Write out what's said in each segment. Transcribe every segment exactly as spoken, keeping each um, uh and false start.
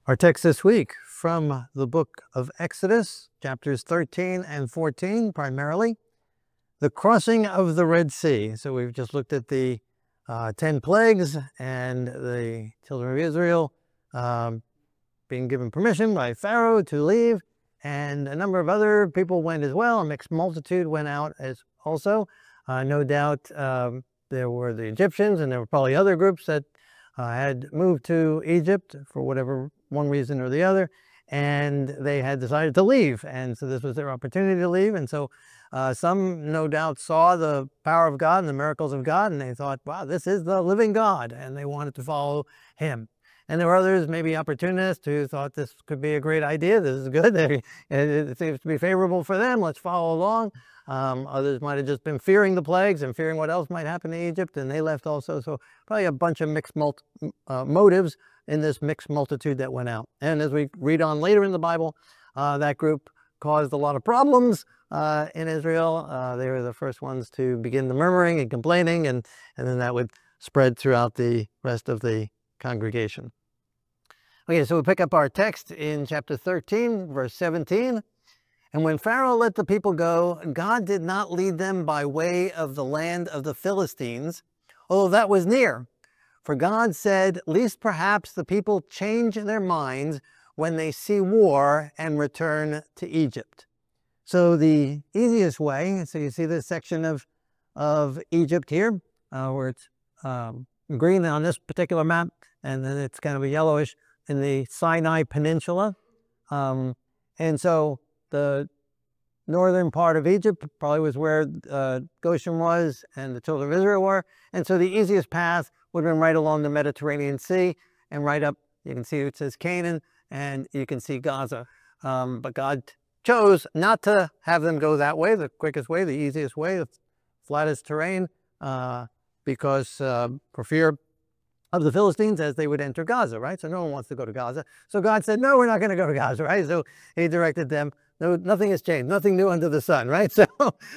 Our text this week from the book of Exodus, chapters thirteen and fourteen, primarily, the crossing of the Red Sea. So we've just looked at the uh, ten plagues and the children of Israel um, being given permission by Pharaoh to leave, and a number of other people went as well. A mixed multitude went out as also. Uh, no doubt um, there were the Egyptians, and there were probably other groups that uh, had moved to Egypt for whatever one reason or the other, and they had decided to leave, and so this was their opportunity to leave. And so uh, some no doubt saw the power of God and the miracles of God, and they thought, wow, this is the living God, and they wanted to follow him. And there were others, maybe opportunists, who thought this could be a great idea. This is good. It seems to be favorable for them. Let's follow along. Um, others might have just been fearing the plagues and fearing what else might happen in Egypt, and they left also. So probably a bunch of mixed mult uh, motives in this mixed multitude that went out. And as we read on later in the Bible, uh, that group caused a lot of problems uh, in Israel. Uh, they were the first ones to begin the murmuring and complaining, and, and then that would spread throughout the rest of the congregation. Okay, so we pick up our text in chapter thirteen, verse seventeen. And when Pharaoh let the people go, God did not lead them by way of the land of the Philistines, although that was near. For God said, lest perhaps the people change their minds when they see war and return to Egypt. So the easiest way, so you see this section of, of Egypt here, uh, where it's um, green on this particular map, and then it's kind of a yellowish in the Sinai Peninsula. Um, and so the northern part of Egypt probably was where uh, Goshen was and the children of Israel were. And so the easiest path would have been right along the Mediterranean Sea and right up, you can see it says Canaan, and you can see Gaza. Um, but God chose not to have them go that way, the quickest way, the easiest way, the flattest terrain, uh, because uh, for fear of the Philistines as they would enter Gaza, right? So no one wants to go to Gaza. So God said, no, we're not going to go to Gaza, right? So he directed them. No, nothing has changed, nothing new under the sun, right? So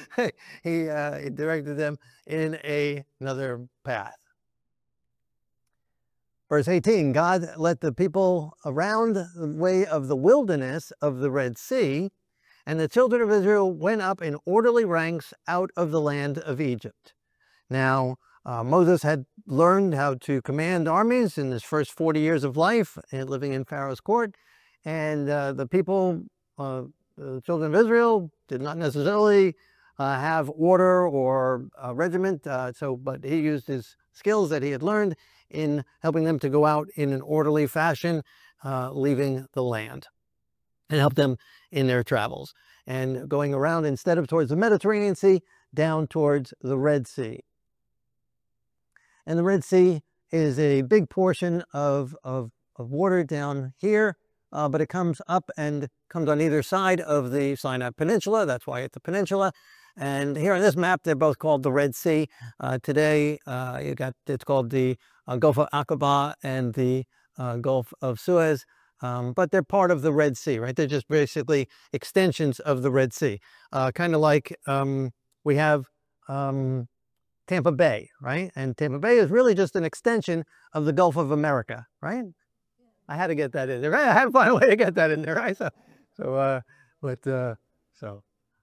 he, uh, he directed them in a, another path. Verse eighteen, God let the people around the way of the wilderness of the Red Sea, and the children of Israel went up in orderly ranks out of the land of Egypt. Now, uh, Moses had learned how to command armies in his first forty years of life, living in Pharaoh's court, and uh, the people, uh, the children of Israel, did not necessarily uh, have order or a regiment, uh, so, but he used his skills that he had learned in helping them to go out in an orderly fashion, uh, leaving the land, and help them in their travels. And going around, instead of towards the Mediterranean Sea, down towards the Red Sea. And the Red Sea is a big portion of, of, of water down here, uh, but it comes up and comes on either side of the Sinai Peninsula. That's why it's a peninsula. And here on this map, they're both called the Red Sea. Uh, today, uh, you got it's called the uh, Gulf of Aqaba and the uh, Gulf of Suez, um, but they're part of the Red Sea, right? They're just basically extensions of the Red Sea, uh, kind of like um, we have um, Tampa Bay, right? And Tampa Bay is really just an extension of the Gulf of America, right? I had to get that in there, right? I had to find a way to get that in there, right? So, so, uh, but uh, so.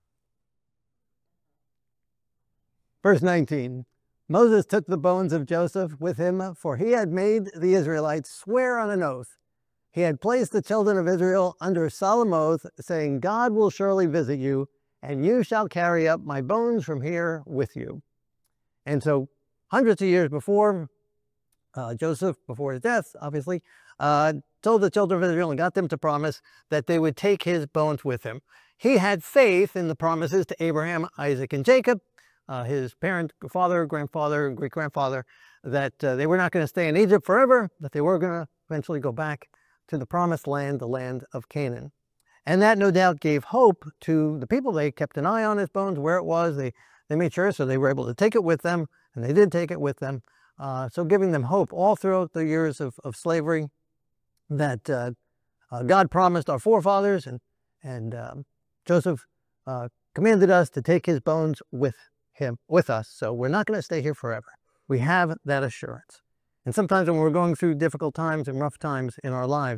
Verse nineteen, Moses took the bones of Joseph with him, for he had made the Israelites swear on an oath. He had placed the children of Israel under a solemn oath, saying, God will surely visit you, and you shall carry up my bones from here with you. And so hundreds of years before, uh, Joseph, before his death, obviously, uh, told the children of Israel and got them to promise that they would take his bones with him. He had faith in the promises to Abraham, Isaac, and Jacob, Uh, his parent, father, grandfather, great-grandfather, that uh, they were not going to stay in Egypt forever, that they were going to eventually go back to the promised land, the land of Canaan. And that no doubt gave hope to the people. They kept an eye on his bones, where it was. They, they made sure, so they were able to take it with them, and they did take it with them. Uh, so giving them hope all throughout the years of, of slavery that uh, uh, God promised our forefathers, and, and um, Joseph uh, commanded us to take his bones with him, with us. So we're not going to stay here forever. We have that assurance. And sometimes when we're going through difficult times and rough times in our lives,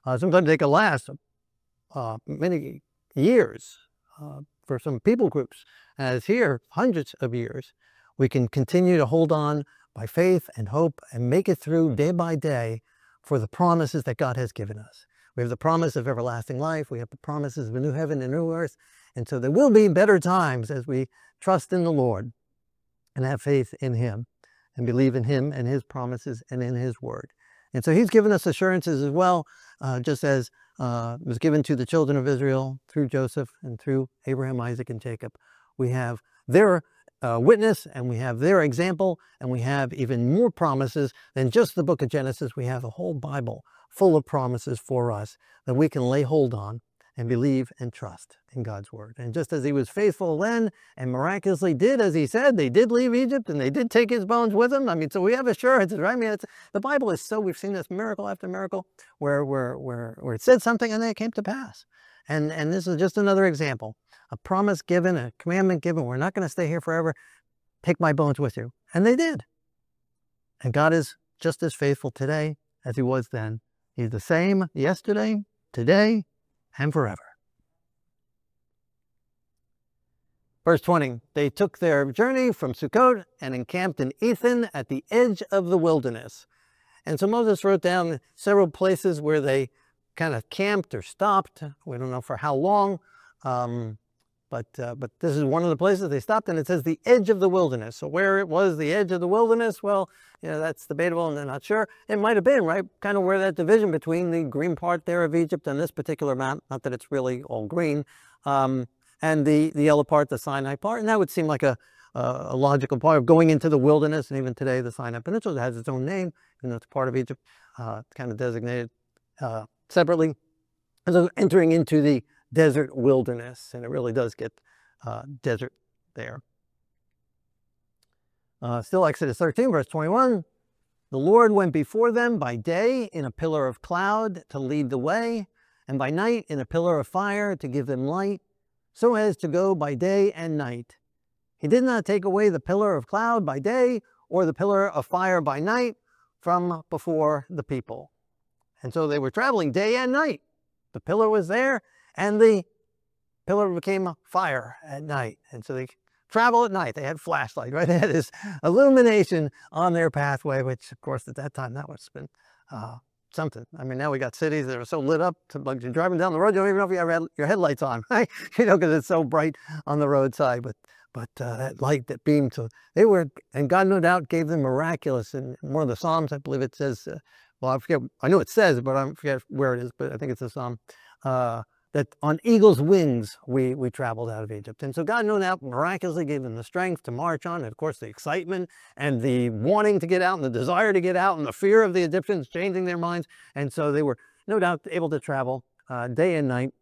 Uh, sometimes they can last uh, many years uh, for some people groups. As here, hundreds of years. We can continue to hold on by faith and hope and make it through day by day for the promises that God has given us. We have the promise of everlasting life. We have the promises of a new heaven and new earth. And so there will be better times as we trust in the Lord and have faith in him and believe in him and his promises and in his word. And so he's given us assurances as well, uh, just as uh, was given to the children of Israel through Joseph and through Abraham, Isaac, and Jacob. We have their uh, witness, and we have their example, and we have even more promises than just the book of Genesis. We have a whole Bible full of promises for us that we can lay hold on and believe and trust in God's word. And just as he was faithful then and miraculously did as he said, they did leave Egypt and they did take his bones with them. I mean, so we have assurances, right? I mean, it's, the Bible is so, we've seen this miracle after miracle where, where, where, where it said something and then it came to pass. And, and this is just another example. A promise given, a commandment given. We're not going to stay here forever. Take my bones with you. And they did. And God is just as faithful today as he was then. He's the same yesterday, today, and forever. Verse twenty, they took their journey from Sukkot and encamped in Ethan at the edge of the wilderness. And so Moses wrote down several places where they kind of camped or stopped. We don't know for how long, um, but, uh, but this is one of the places they stopped, and it says the edge of the wilderness. So where it was the edge of the wilderness, well, you know, that's debatable and they're not sure. It might have been, right, kind of where that division between the green part there of Egypt and this particular map, not that it's really all green, um, and the, the yellow part, the Sinai part. And that would seem like a, a, a logical part of going into the wilderness. And even today, the Sinai Peninsula has its own name, even though it's part of Egypt, uh, kind of designated uh, separately. And so entering into the desert wilderness, and it really does get uh, desert there. Uh, still Exodus thirteen, verse twenty-one, the Lord went before them by day in a pillar of cloud to lead the way, and by night in a pillar of fire to give them light, so as to go by day and night. He did not take away the pillar of cloud by day or the pillar of fire by night from before the people. And so they were traveling day and night. The pillar was there, and the pillar became fire at night. And so they travel at night. They had flashlight, right? They had this illumination on their pathway, which, of course, at that time, that must have been uh, something. I mean, now we got cities that are so lit up, to, like you're driving down the road, you don't even know if you have your headlights on, right? You know, because it's so bright on the roadside. But but uh, that light that beamed, so they were, and God no doubt gave them miraculous. In one of the Psalms, I believe it says, uh, well, I forget, I know it says, but I forget where it is, but I think it's a Psalm, uh, that on eagle's wings we, we traveled out of Egypt. And so God no doubt miraculously gave them the strength to march on, and of course the excitement and the wanting to get out and the desire to get out and the fear of the Egyptians changing their minds. And so they were no doubt able to travel uh, day and night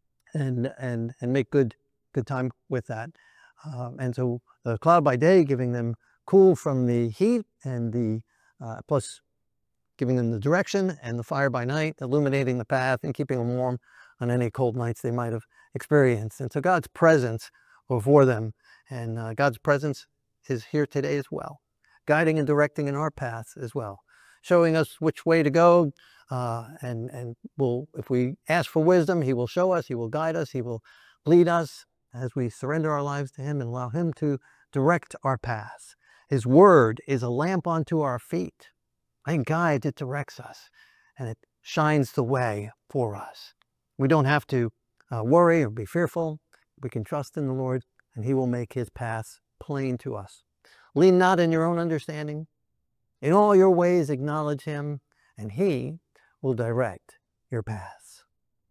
and, and, and make good, good time with that. Uh, and so the cloud by day giving them cool from the heat, and the uh, plus giving them the direction, and the fire by night illuminating the path and keeping them warm on any cold nights they might have experienced. And so God's presence before them, and uh, God's presence is here today as well, guiding and directing in our paths as well, showing us which way to go, uh, and, and will, if we ask for wisdom, he will show us, he will guide us, he will lead us as we surrender our lives to him and allow him to direct our paths. His word is a lamp unto our feet. It guides, it directs us, and it shines the way for us. We don't have to uh, worry or be fearful. We can trust in the Lord, and he will make his paths plain to us. Lean not in your own understanding. In all your ways acknowledge him, and he will direct your paths.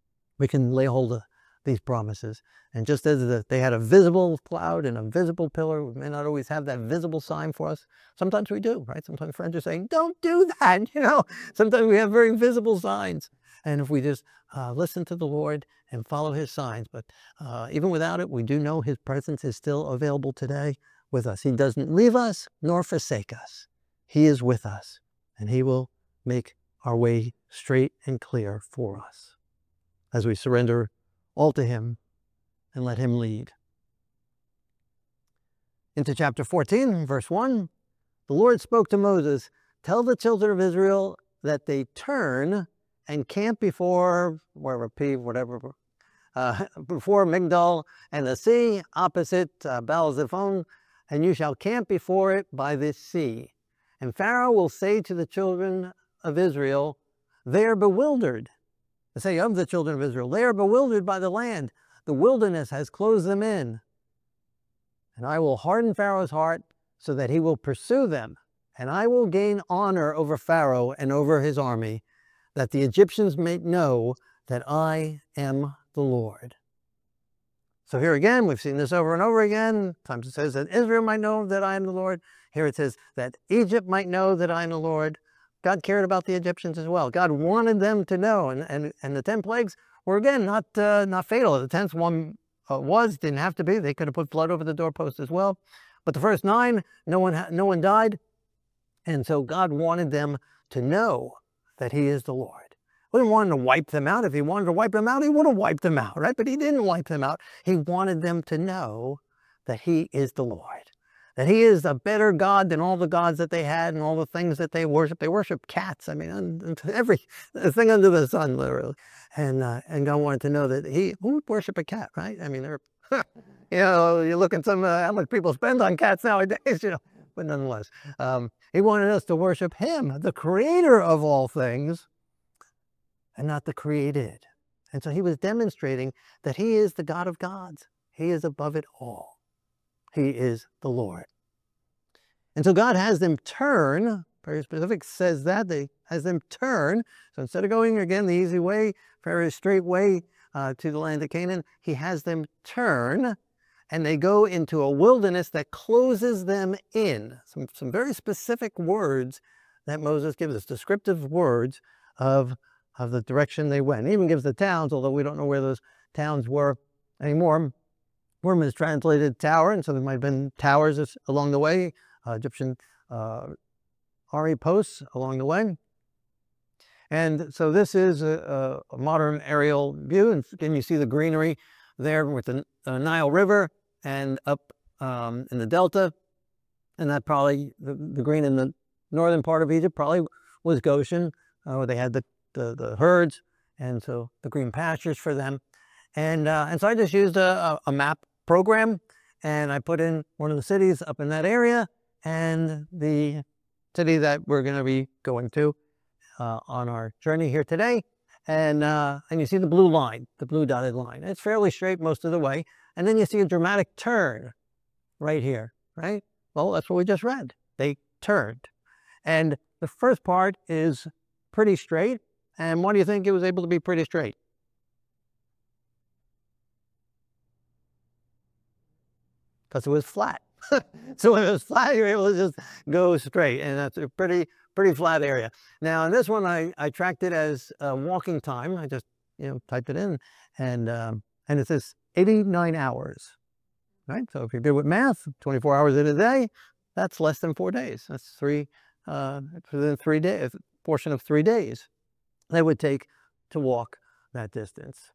We can lay hold of these promises. And just as the, they had a visible cloud and a visible pillar, we may not always have that visible sign for us. Sometimes we do, right? Sometimes friends are saying, don't do that, you know. Sometimes we have very visible signs. And if we just uh, listen to the Lord and follow his signs, but uh, even without it, we do know his presence is still available today with us. He doesn't leave us nor forsake us. He is with us, and he will make our way straight and clear for us as we surrender all to him and let him lead. Into chapter fourteen, verse one, the Lord spoke to Moses, tell the children of Israel that they turn and camp before, wherever, P, whatever, uh, before Migdol and the sea, opposite uh, Baal-zephon, and you shall camp before it by this sea. And Pharaoh will say to the children of Israel, they are bewildered. They say of the children of Israel, they are bewildered by the land. The wilderness has closed them in. And I will harden Pharaoh's heart so that he will pursue them. And I will gain honor over Pharaoh and over his army, that the Egyptians may know that I am the Lord. So here again, we've seen this over and over again. Sometimes it says that Israel might know that I am the Lord. Here it says that Egypt might know that I am the Lord. God cared about the Egyptians as well. God wanted them to know. And, and, and the ten plagues were, again, not, uh, not fatal. The tenth one uh, was, didn't have to be. They could have put blood over the doorpost as well. But the first nine, no one, no one died. And so God wanted them to know that he is the Lord. He didn't want to wipe them out. If he wanted to wipe them out, he would have wiped them out, right? But he didn't wipe them out. He wanted them to know that he is the Lord, that he is a better God than all the gods that they had and all the things that they worship. They worship cats. I mean, every thing under the sun, literally. And uh, and God wanted to know that he, who would worship a cat, right? I mean, they're, you know, you look at some, uh, how much people spend on cats nowadays, you know, but nonetheless, um, he wanted us to worship him, the creator of all things, and not the created. And so he was demonstrating that he is the God of gods. He is above it all. He is the Lord. And so God has them turn, very specific says that, they has them turn. So instead of going, again, the easy way, very straight way uh, to the land of Canaan, he has them turn, and they go into a wilderness that closes them in. Some, some very specific words that Moses gives us, descriptive words of of the direction they went. He even gives the towns, although we don't know where those towns were anymore. Worm is translated tower, and so there might have been towers along the way, uh, Egyptian uh, Ari posts along the way. And so this is a, a modern aerial view, and again you see the greenery there with the uh, Nile River and up um, in the Delta, and that probably, the, the green in the northern part of Egypt probably was Goshen, uh, where they had the The, the herds, and so the green pastures for them. And, uh, and so I just used a, a map program, and I put in one of the cities up in that area and the city that we're going to be going to uh, on our journey here today. And, uh, and you see the blue line, the blue dotted line. It's fairly straight most of the way. And then you see a dramatic turn right here, right? Well, that's what we just read. They turned. And the first part is pretty straight. And why do you think it was able to be pretty straight? Because it was flat. So when it was flat, you were able to just go straight. And that's a pretty, pretty flat area. Now, in this one, I, I tracked it as uh, walking time. I just, you know, typed it in. And, um, and it says eighty-nine hours. Right? So if you're good with math, twenty-four hours in a day, that's less than four days. That's three, uh, within three days, portion of three days. They would take to walk that distance.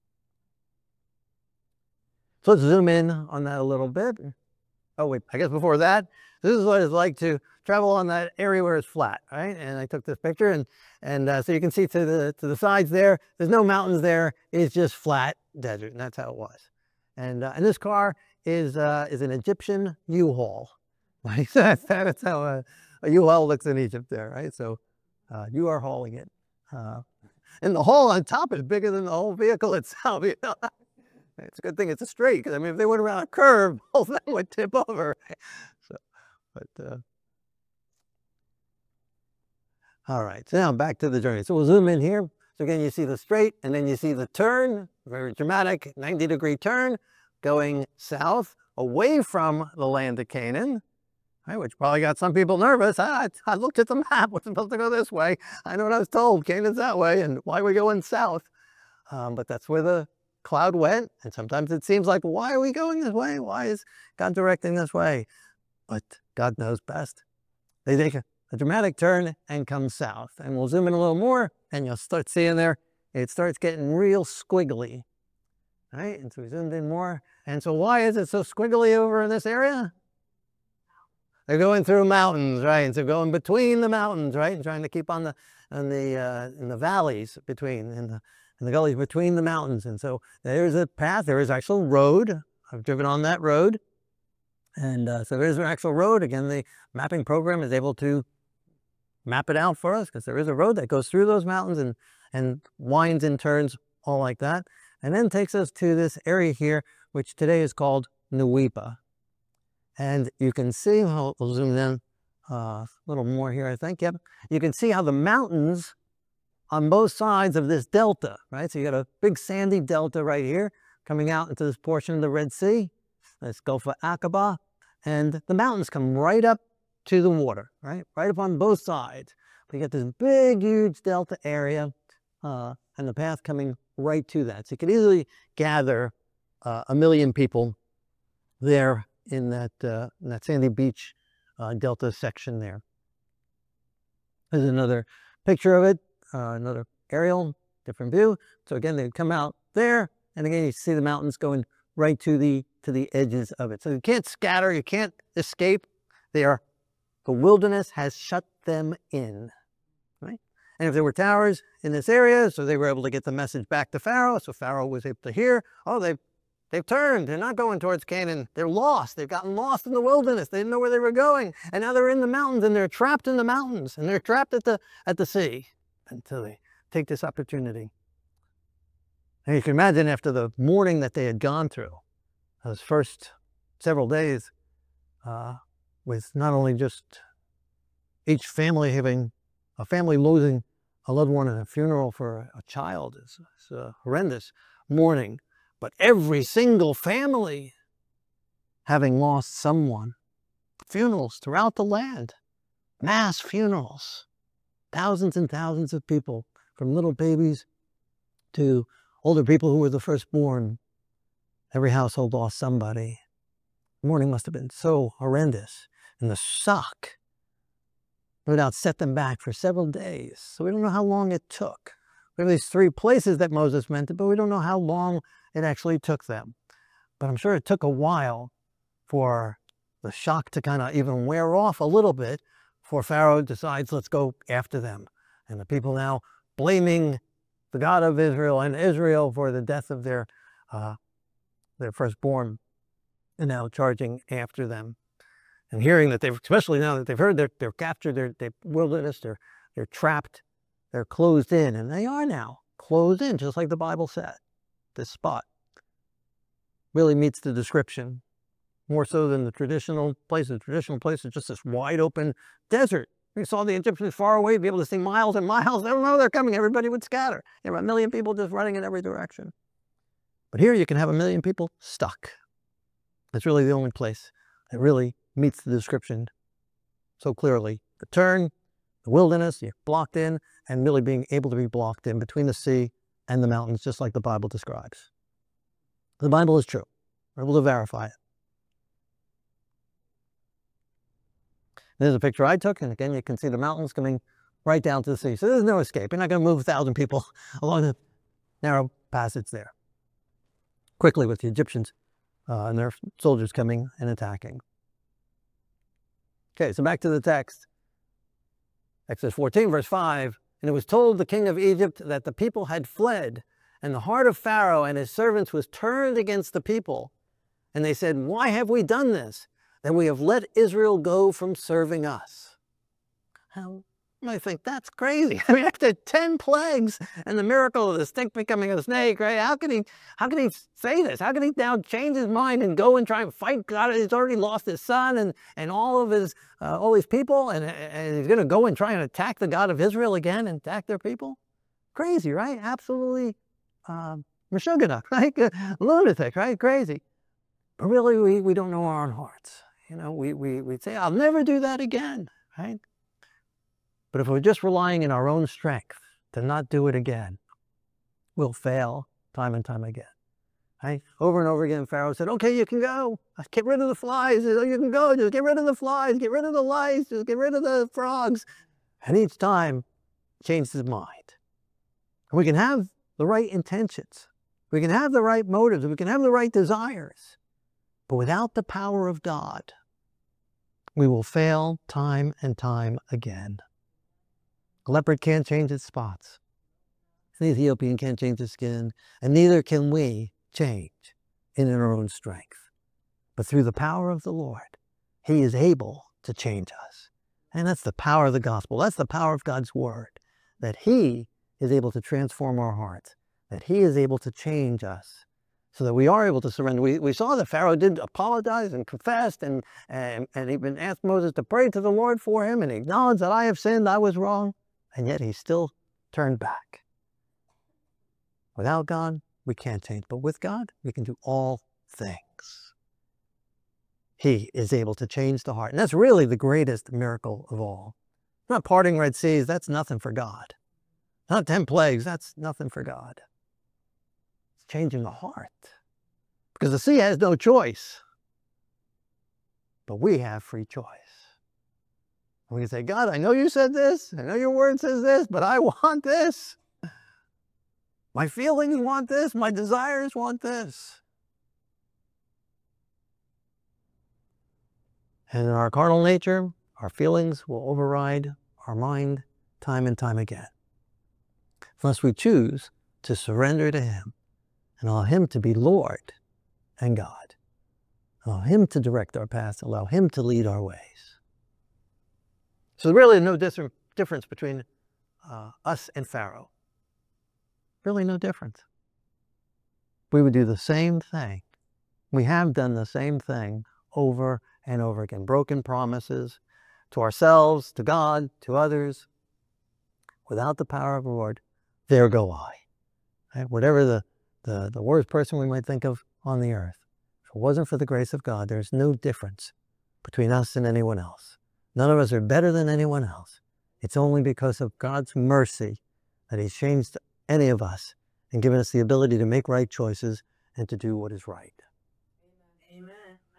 So let's zoom in on that a little bit. Oh wait, I guess before that, this is what it's like to travel on that area where it's flat, right? And I took this picture, and and uh, so you can see to the to the sides there, there's no mountains there. It's just flat desert, and that's how it was. And uh, and this car is uh, is an Egyptian U-Haul. Right? that's that's how a, a U-Haul looks in Egypt there, right? So uh, you are hauling it. Uh, and the hole on top is bigger than the whole vehicle itself. You know? It's a good thing it's a straight, because I mean, if they went around a curve, the whole thing would tip over. So, but uh, all right. So now back to the journey. So we'll zoom in here. So again, you see the straight, and then you see the turn, very dramatic ninety degree turn, going south away from the land of Canaan. Right, which probably got some people nervous. I, I looked at the map, we're supposed to go this way. I know what I was told, Canaan's that way, and why are we going south? Um, but that's where the cloud went, and sometimes it seems like, why are we going this way? Why is God directing this way? But God knows best. They take a, a dramatic turn and come south. And we'll zoom in a little more, and you'll start seeing there, it starts getting real squiggly. Right, and so we zoomed in more. And so why is it so squiggly over in this area? They're going through mountains, right? And so going between the mountains, right? And trying to keep on the, in the uh, in the valleys between in the in the gullies between the mountains. And so there's a path. There is actual road. I've driven on that road, and uh, so there's an actual road. Again, the mapping program is able to map it out for us because there is a road that goes through those mountains and and winds and turns all like that, and then takes us to this area here, which today is called Nuwepa. And you can see, we'll, we'll zoom in uh, a little more here, I think. Yep. You can see how the mountains on both sides of this delta, right? So you got a big sandy delta right here coming out into this portion of the Red Sea, this Gulf of Aqaba, and the mountains come right up to the water, right? Right up on both sides. But you get this big, huge delta area, uh, and the path coming right to that. So you could easily gather uh, a million people there in that, uh, in that sandy beach uh, delta section there. There's another picture of it, uh, another aerial, different view. So again, they come out there, and again, you see the mountains going right to the to the edges of it. So you can't scatter, you can't escape. They are, the wilderness has shut them in, right? And if there were towers in this area, so they were able to get the message back to Pharaoh, so Pharaoh was able to hear, oh, they've, they've turned, they're not going towards Canaan, they're lost, they've gotten lost in the wilderness, they didn't know where they were going, and now they're in the mountains, and they're trapped in the mountains, and they're trapped at the, at the sea, until they take this opportunity. And you can imagine after the mourning that they had gone through, those first several days, uh, with not only just each family having, a family losing a loved one in a funeral for a child is, is a horrendous mourning, but every single family having lost someone. Funerals throughout the land, mass funerals, thousands and thousands of people, from little babies to older people who were the firstborn. Every household lost somebody. The mourning must have been so horrendous. And the shock, no doubt, set them back for several days. So we don't know how long it took. We have these three places that Moses went to, but we don't know how long it actually took them. But I'm sure it took a while for the shock to kind of even wear off a little bit before Pharaoh decides, let's go after them. And the people now blaming the God of Israel and Israel for the death of their uh, their firstborn, and now charging after them. And hearing that they've, especially now that they've heard they're, they're captured, they're, they're wilderness, they're, they're trapped, they're closed in, and they are now closed in, just like the Bible said. This spot really meets the description, more so than the traditional place. The traditional place is just this wide open desert. We saw the Egyptians far away, be able to see miles and miles. They don't know they're coming. Everybody would scatter. There were a million people just running in every direction. But here you can have a million people stuck. It's really the only place that really meets the description so clearly. The turn, the wilderness, you're blocked in, and really being able to be blocked in between the sea and the mountains, just like the Bible describes. The Bible is true. We're able to verify it. There's a picture I took, and again, you can see the mountains coming right down to the sea. So there's no escape. You're not going to move a thousand people along the narrow passage there quickly with the Egyptians uh, and their soldiers coming and attacking. Okay, so back to the text. Exodus fourteen, verse five. And it was told the king of Egypt that the people had fled, and the heart of Pharaoh and his servants was turned against the people. And they said, why have we done this? That we have let Israel go from serving us. How, I think that's crazy. I mean, after ten plagues and the miracle of the stick becoming a snake, right? How can he, how can he say this? How can he now change his mind and go and try and fight God? He's already lost his son and, and all of his, uh, all these people, and, and he's going to go and try and attack the God of Israel again and attack their people? Crazy, right? Absolutely um, Meshuggah, right? Lunatic, right? Crazy. But really, we, we don't know our own hearts. You know, we, we, we'd say, I'll never do that again, right? But if we're just relying on our own strength to not do it again, we'll fail time and time again, right? Over and over again, Pharaoh said, okay, you can go. Get rid of the flies. You can go. Just get rid of the flies. Get rid of the lice. Just get rid of the frogs. And each time, changed his mind. And we can have the right intentions. We can have the right motives. We can have the right desires. But without the power of God, we will fail time and time again. leopard can't change its spots. An Ethiopian can't change his skin, and neither can we change in our own strength. But through the power of the Lord, he is able to change us. And that's the power of the gospel. That's the power of God's word, that he is able to transform our hearts, that he is able to change us so that we are able to surrender. We, we saw that Pharaoh did apologize and confessed, and, and, and even asked Moses to pray to the Lord for him, and he acknowledged that I have sinned, I was wrong, and yet he still turned back. Without God, we can't change, but with God, we can do all things. He is able to change the heart, and that's really the greatest miracle of all. Not parting Red Seas, that's nothing for God. Not ten plagues, that's nothing for God. It's changing the heart. Because the sea has no choice. But we have free choice. And we can say, God, I know you said this, I know your word says this, but I want this. My feelings want this, my desires want this. And in our carnal nature, our feelings will override our mind time and time again. Unless we choose to surrender to him and allow him to be Lord and God. Allow him to direct our paths, allow him to lead our ways. So really no difference between uh, us and Pharaoh. Really no difference. We would do the same thing. We have done the same thing over and over again. Broken promises to ourselves, to God, to others. Without the power of the Lord, there go I. Right? Whatever the, the, the worst person we might think of on the earth. If it wasn't for the grace of God, there's no difference between us and anyone else. None of us are better than anyone else. It's only because of God's mercy that he's changed any of us and given us the ability to make right choices and to do what is right. Amen.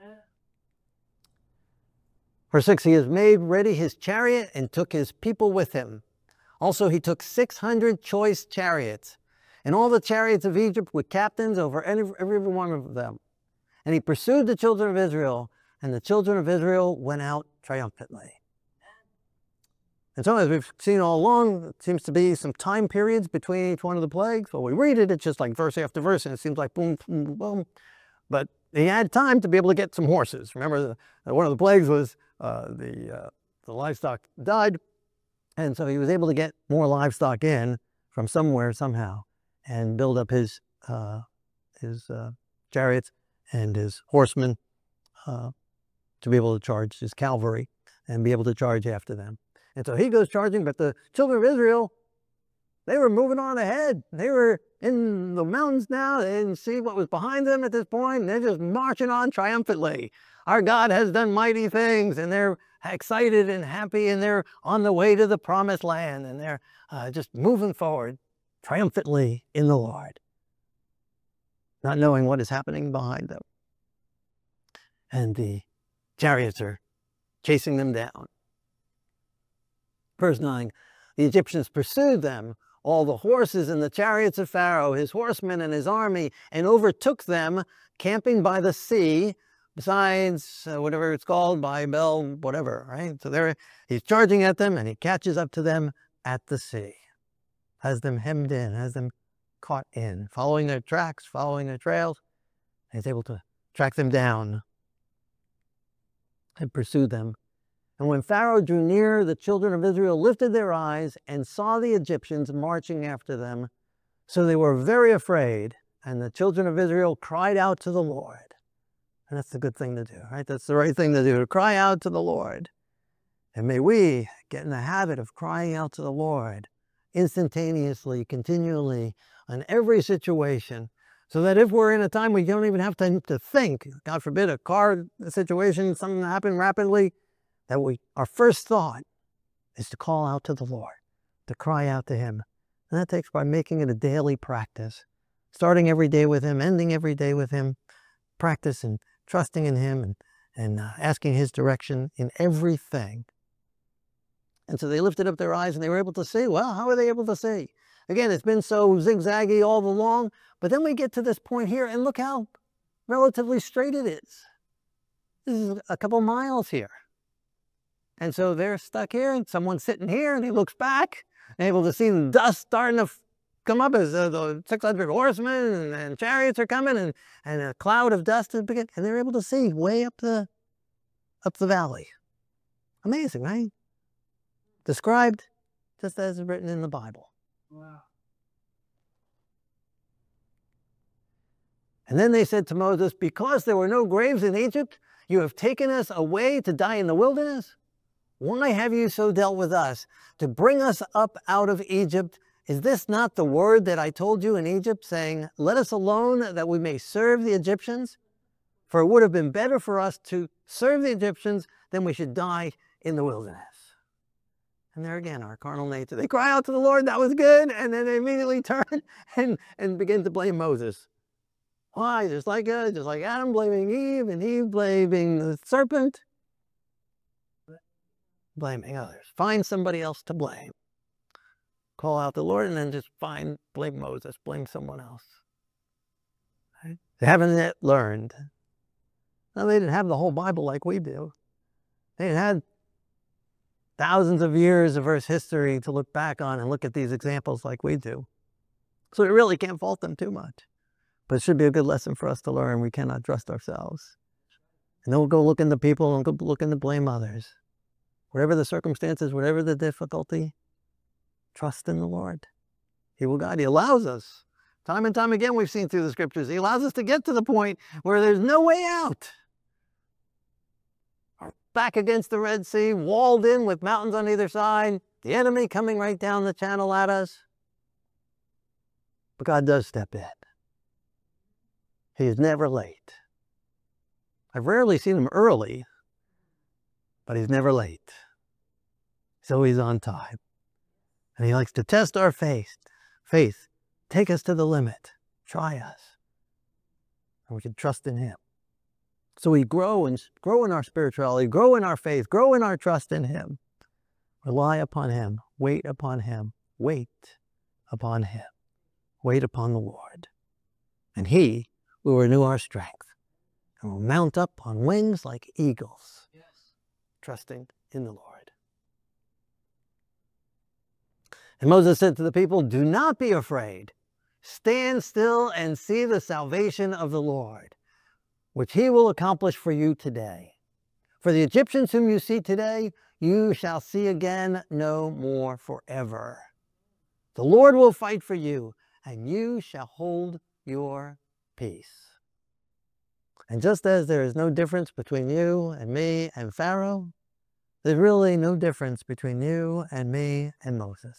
Verse six, he has made ready his chariot and took his people with him. Also, he took six hundred choice chariots, and all the chariots of Egypt with captains over every, every one of them. And he pursued the children of Israel, and the children of Israel went out triumphantly. And so, as we've seen all along, it seems to be some time periods between each one of the plagues. Well, we read it, it's just like verse after verse, and it seems like boom, boom, boom. But he had time to be able to get some horses. Remember, the, one of the plagues was uh, the, uh, the livestock died, and so he was able to get more livestock in from somewhere, somehow, and build up his, uh, his uh, chariots and his horsemen uh, to be able to charge his cavalry and be able to charge after them. And so he goes charging, but the children of Israel, they were moving on ahead. They were in the mountains now. They didn't see what was behind them at this point. And they're just marching on triumphantly. Our God has done mighty things, and they're excited and happy, and they're on the way to the promised land, and they're uh, just moving forward triumphantly in the Lord, not knowing what is happening behind them. And the chariots are chasing them down. Verse nine, the Egyptians pursued them, all the horses and the chariots of Pharaoh, his horsemen and his army, and overtook them, camping by the sea, besides uh, whatever it's called, by Bel, whatever, right? So there, he's charging at them, and he catches up to them at the sea, has them hemmed in, has them caught in, following their tracks, following their trails. And he's able to track them down and pursue them. And when Pharaoh drew near, the children of Israel lifted their eyes and saw the Egyptians marching after them. So they were very afraid, and the children of Israel cried out to the Lord. And that's the good thing to do, right? That's the right thing to do, to cry out to the Lord. And may we get in the habit of crying out to the Lord instantaneously, continually, on every situation, so that if we're in a time we don't even have time to think, God forbid, a car situation, something happened rapidly, that we, our first thought is to call out to the Lord, to cry out to him. And that takes by making it a daily practice, starting every day with him, ending every day with him, practice and trusting in him and, and uh, asking his direction in everything. And so they lifted up their eyes and they were able to see. Well, how were they able to see? Again, it's been so zigzaggy all along, but then we get to this point here and look how relatively straight it is. This is a couple miles here. And so they're stuck here, and someone's sitting here, and he looks back, able to see the dust starting to come up as uh, the six hundred horsemen and, and chariots are coming, and, and a cloud of dust is beginning, and they're able to see way up the, up the valley. Amazing, right? Described just as written in the Bible. Wow. And then they said to Moses, because there were no graves in Egypt, you have taken us away to die in the wilderness? Why have you so dealt with us, to bring us up out of Egypt? Is this not the word that I told you in Egypt, saying, let us alone that we may serve the Egyptians? For it would have been better for us to serve the Egyptians than we should die in the wilderness. And there again, our carnal nature. They cry out to the Lord, that was good, and then they immediately turn and, and begin to blame Moses. Why? Just like, uh, just like Adam blaming Eve, and Eve blaming the serpent. Blaming others. Find somebody else to blame. Call out the Lord and then just find, blame Moses, blame someone else. Right? They haven't yet learned. Now, they didn't have the whole Bible like we do. They had thousands of years of Earth's history to look back on and look at these examples like we do. So we really can't fault them too much. But it should be a good lesson for us to learn. We cannot trust ourselves. And then we'll go look into people and go look into blame others. Whatever the circumstances, whatever the difficulty, trust in the Lord. He will guide. He allows us. Time and time again, we've seen through the scriptures, he allows us to get to the point where there's no way out. We're back against the Red Sea, walled in with mountains on either side, the enemy coming right down the channel at us. But God does step in. He is never late. I've rarely seen him early, but he's never late. He's always on time. And he likes to test our faith. Faith. Take us to the limit. Try us. And we can trust in him. So we grow and grow in our spirituality, grow in our faith, grow in our trust in him. Rely upon him. Wait upon him. Wait upon him. Wait upon the Lord. And he will renew our strength. And will mount up on wings like eagles. Yes. Trusting in the Lord. And Moses said to the people, do not be afraid. Stand still and see the salvation of the Lord, which he will accomplish for you today. For the Egyptians whom you see today, you shall see again no more forever. The Lord will fight for you, and you shall hold your peace. And just as there is no difference between you and me and Pharaoh, there's really no difference between you and me and Moses.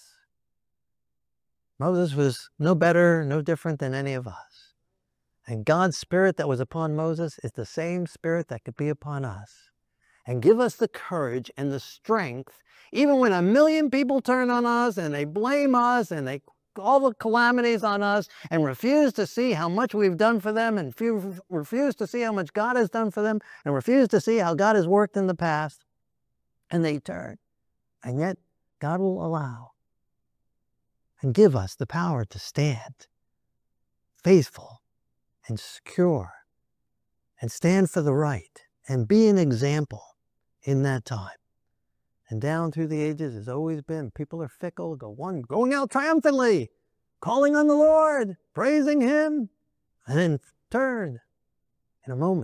Moses was no better, no different than any of us. And God's Spirit that was upon Moses is the same Spirit that could be upon us. And give us the courage and the strength, even when a million people turn on us and they blame us and they all the calamities on us and refuse to see how much we've done for them and refuse to see how much God has done for them and refuse to see how God has worked in the past. And they turn. And yet God will allow and give us the power to stand faithful and secure and stand for the right and be an example in that time. And down through the ages has always been, people are fickle, go one, going out triumphantly, calling on the Lord, praising him, and then turn in a moment.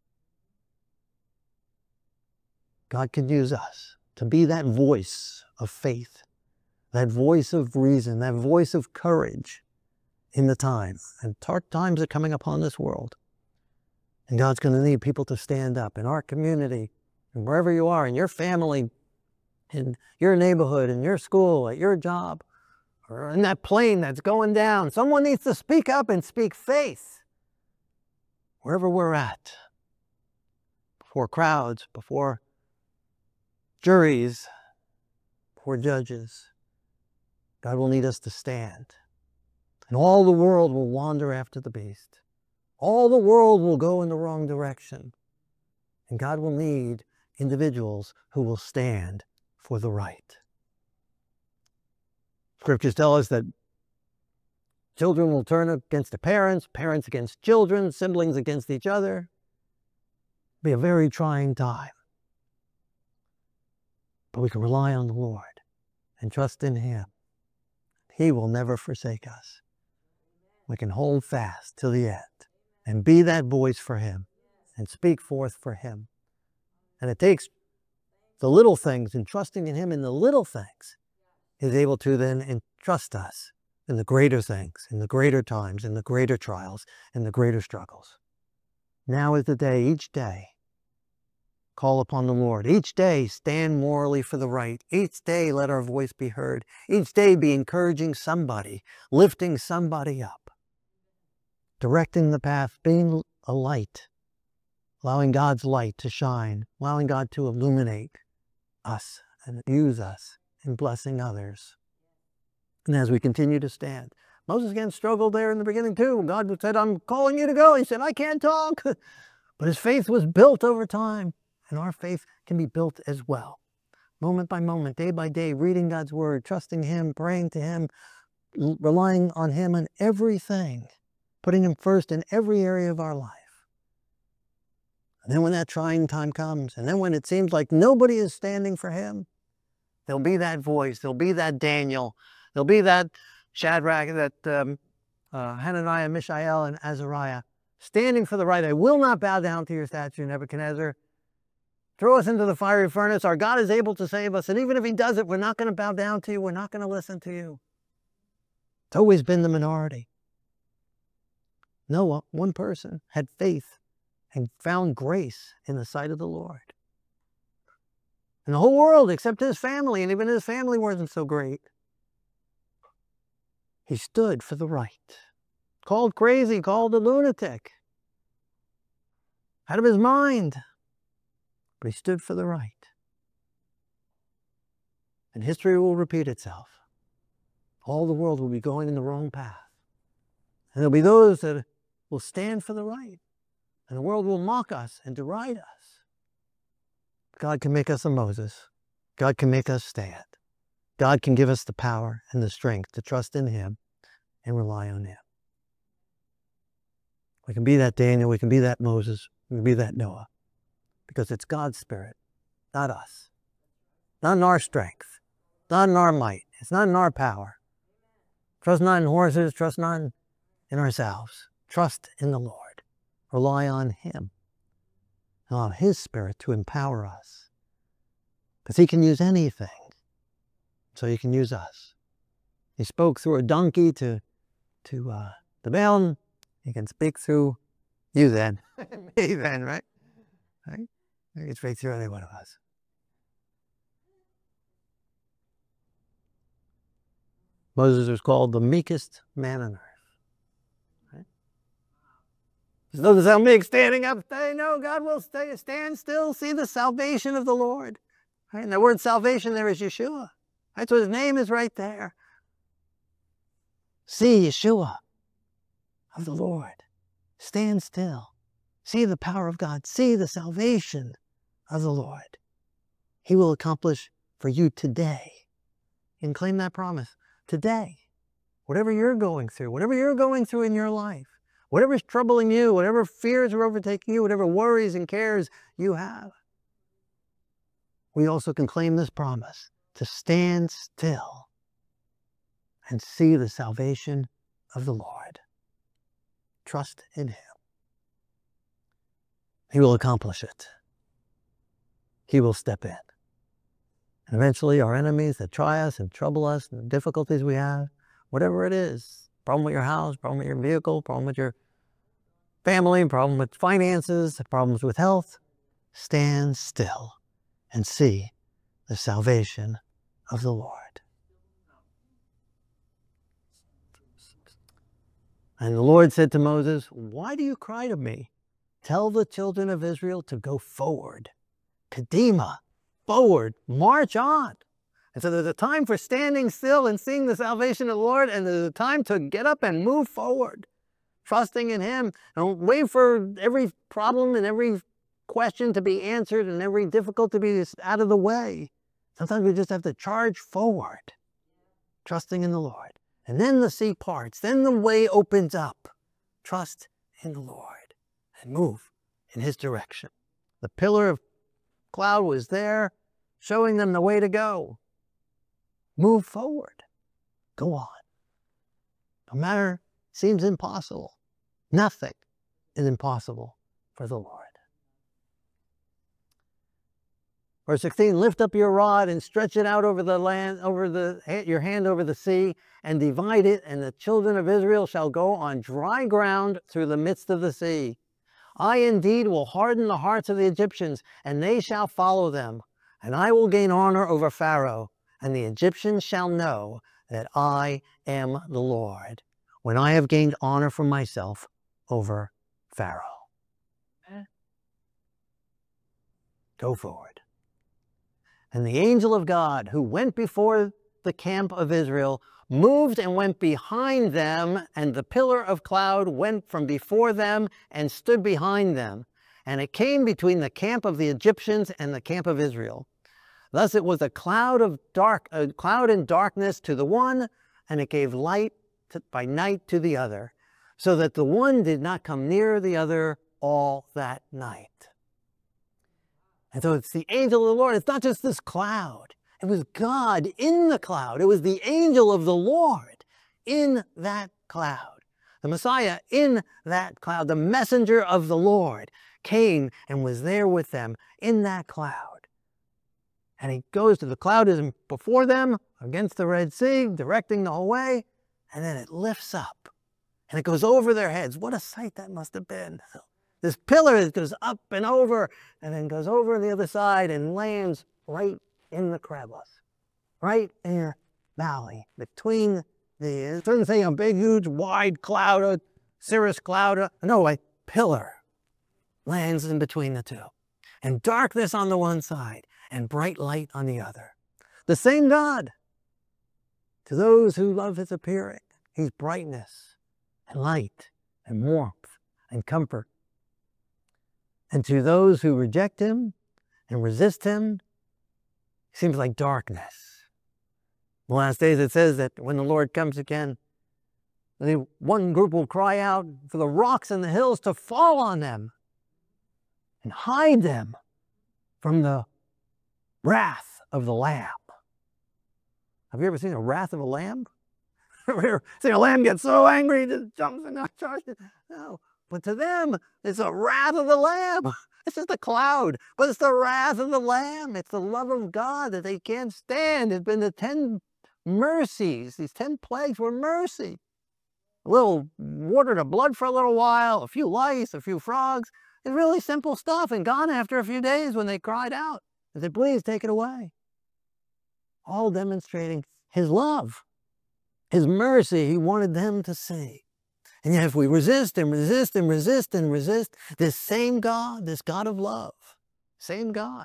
God can use us to be that voice of faith, that voice of reason, that voice of courage in the time. And dark times are coming upon this world. And God's going to need people to stand up in our community, and wherever you are, in your family, in your neighborhood, in your school, at your job, or in that plane that's going down. Someone needs to speak up and speak faith. Wherever we're at, before crowds, before juries, before judges, God will need us to stand. And all the world will wander after the beast. All the world will go in the wrong direction. And God will need individuals who will stand for the right. Scriptures tell us that children will turn against their parents, parents against children, siblings against each other. It'll be a very trying time. But we can rely on the Lord and trust in him He will never forsake us. We can hold fast till the end and be that voice for him and speak forth for him. And it takes the little things and trusting in him in the little things. He's able to then entrust us in the greater things, in the greater times, in the greater trials, in the greater struggles. Now is the day, each day, call upon the Lord. Each day, stand morally for the right. Each day, let our voice be heard. Each day, be encouraging somebody, lifting somebody up, directing the path, being a light, allowing God's light to shine, allowing God to illuminate us and use us in blessing others. And as we continue to stand, Moses again struggled there in the beginning too. God said, I'm calling you to go. He said, I can't talk. But his faith was built over time. And our faith can be built as well. Moment by moment, day by day, reading God's word, trusting him, praying to him, relying on him in everything, putting him first in every area of our life. And then when that trying time comes, and then when it seems like nobody is standing for him, there'll be that voice, there'll be that Daniel, there'll be that Shadrach, that um, uh, Hananiah, Mishael, and Azariah, standing for the right. I will not bow down to your statue, Nebuchadnezzar. Throw us into the fiery furnace. Our God is able to save us. And even if he does it, we're not going to bow down to you. We're not going to listen to you. It's always been the minority. Noah, one person, had faith and found grace in the sight of the Lord. And the whole world, except his family, and even his family wasn't so great. He stood for the right. Called crazy, called a lunatic. Out of his mind. But he stood for the right. And history will repeat itself. All the world will be going in the wrong path. And there'll be those that will stand for the right. And the world will mock us and deride us. God can make us a Moses. God can make us stand. God can give us the power and the strength to trust in him and rely on him. We can be that Daniel. We can be that Moses. We can be that Noah. Because it's God's Spirit, not us. Not in our strength. Not in our might. It's not in our power. Trust not in horses. Trust not in ourselves. Trust in the Lord. Rely on him. Allow his Spirit to empower us. Because he can use anything. So he can use us. He spoke through a donkey to, to uh, the Balaam. He can speak through you then. Me then, right? Right? He can speak through any one of us. Moses was called the meekest man on earth. Right? Notice how meek, standing up, stay. No, God will stay, stand still, see the salvation of the Lord. Right? And the word salvation there is Yeshua. Right? So his name is right there. See Yeshua of the Lord. Stand still. See the power of God. See the salvation of the Lord. He will accomplish for you today. And claim that promise. Today. Whatever you're going through, whatever you're going through in your life, whatever's troubling you, whatever fears are overtaking you, whatever worries and cares you have, we also can claim this promise to stand still and see the salvation of the Lord. Trust in him. He will accomplish it. He will step in. And eventually our enemies that try us and trouble us and the difficulties we have, whatever it is, problem with your house, problem with your vehicle, problem with your family, problem with finances, problems with health, stand still and see the salvation of the Lord. And the Lord said to Moses, why do you cry to me? Tell the children of Israel to go forward. Kadima, forward, march on. And so there's a time for standing still and seeing the salvation of the Lord, and there's a time to get up and move forward, trusting in him. Don't wait for every problem and every question to be answered and every difficulty to be out of the way. Sometimes we just have to charge forward, trusting in the Lord. And then the sea parts, then the way opens up. Trust in the Lord and move in his direction. The pillar of cloud was there, showing them the way to go. Move forward. Go on. No matter, seems impossible. Nothing is impossible for the Lord. Verse sixteen, lift up your rod and stretch it out over the land, over the, your hand over the sea, and divide it, and the children of Israel shall go on dry ground through the midst of the sea. I indeed will harden the hearts of the Egyptians, and they shall follow them. And I will gain honor over Pharaoh, and the Egyptians shall know that I am the Lord, when I have gained honor for myself over Pharaoh. Go forward. And the angel of God, who went before the camp of Israel, moved and went behind them, and the pillar of cloud went from before them and stood behind them. And it came between the camp of the Egyptians and the camp of Israel. Thus it was a cloud of dark, a cloud and darkness to the one, and it gave light to, by night to the other, so that the one did not come near the other all that night. And so it's the angel of the Lord. It's not just this cloud. It was God in the cloud. It was the angel of the Lord in that cloud. The Messiah in that cloud, the messenger of the Lord, came and was there with them in that cloud. And he goes to the cloud is before them against the Red Sea, directing the whole way, and then it lifts up and it goes over their heads. What a sight that must have been. This pillar that goes up and over and then goes over the other side and lands right in the crevice, right in your valley, between the, it doesn't say a big, huge, wide cloud, a cirrus cloud, no, a pillar lands in between the two. And darkness on the one side and bright light on the other. The same God. To those who love his appearing, he's brightness and light and warmth and comfort. And to those who reject him and resist him, he seems like darkness. In the last days it says that when the Lord comes again, one group will cry out for the rocks and the hills to fall on them and hide them from the wrath of the Lamb. Have you ever seen a wrath of a lamb? Have you ever seen a lamb get so angry it just jumps and not charges? No. But to them, it's the wrath of the Lamb. It's just a cloud, but it's the wrath of the Lamb. It's the love of God that they can't stand. It's been the ten mercies. These ten plagues were mercy. A little water to blood for a little while, a few lice, a few frogs. It's really simple stuff, and gone after a few days when they cried out. They said, please take it away. All demonstrating his love, his mercy. He wanted them to see. And yet if we resist and resist and resist and resist, this same God, this God of love, same God,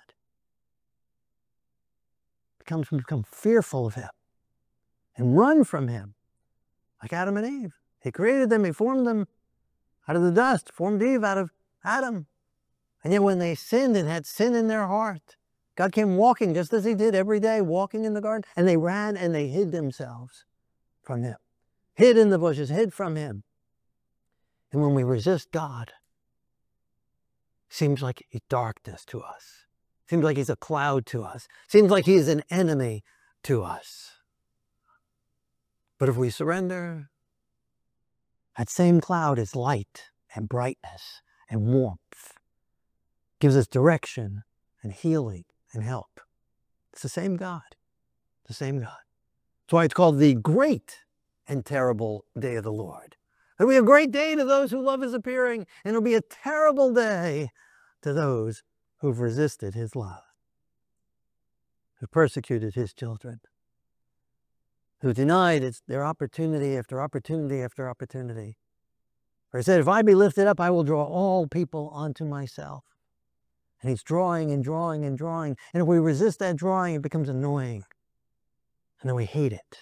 becomes become fearful of him and run from him, like Adam and Eve. He created them, he formed them out of the dust, formed Eve out of Adam. And yet when they sinned and had sin in their heart, God came walking just as he did every day, walking in the garden, and they ran and they hid themselves from him, hid in the bushes, hid from him. And when we resist God, it seems like he's darkness to us. It seems like he's a cloud to us. It seems like he's an enemy to us. But if we surrender, that same cloud is light and brightness and warmth. Gives us direction and healing and help. It's the same God. The same God. That's why it's called the great and terrible day of the Lord. It'll be a great day to those who love his appearing, and it'll be a terrible day to those who've resisted his love, who persecuted his children, who denied their opportunity after opportunity after opportunity. For he said, if I be lifted up, I will draw all people unto myself. And he's drawing and drawing and drawing. And if we resist that drawing, it becomes annoying. And then we hate it.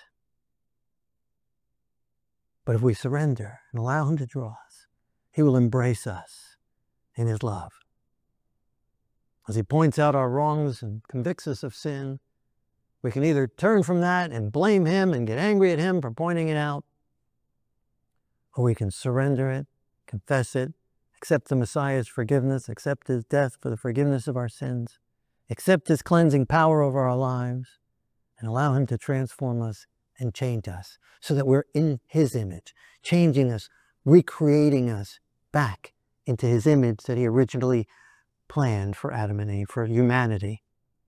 But if we surrender and allow him to draw us, he will embrace us in his love. As he points out our wrongs and convicts us of sin, we can either turn from that and blame him and get angry at him for pointing it out, or we can surrender it, confess it, accept the Messiah's forgiveness, accept his death for the forgiveness of our sins, accept his cleansing power over our lives, and allow him to transform us and change us so that we're in his image, changing us, recreating us back into his image that he originally planned for Adam and Eve, for humanity.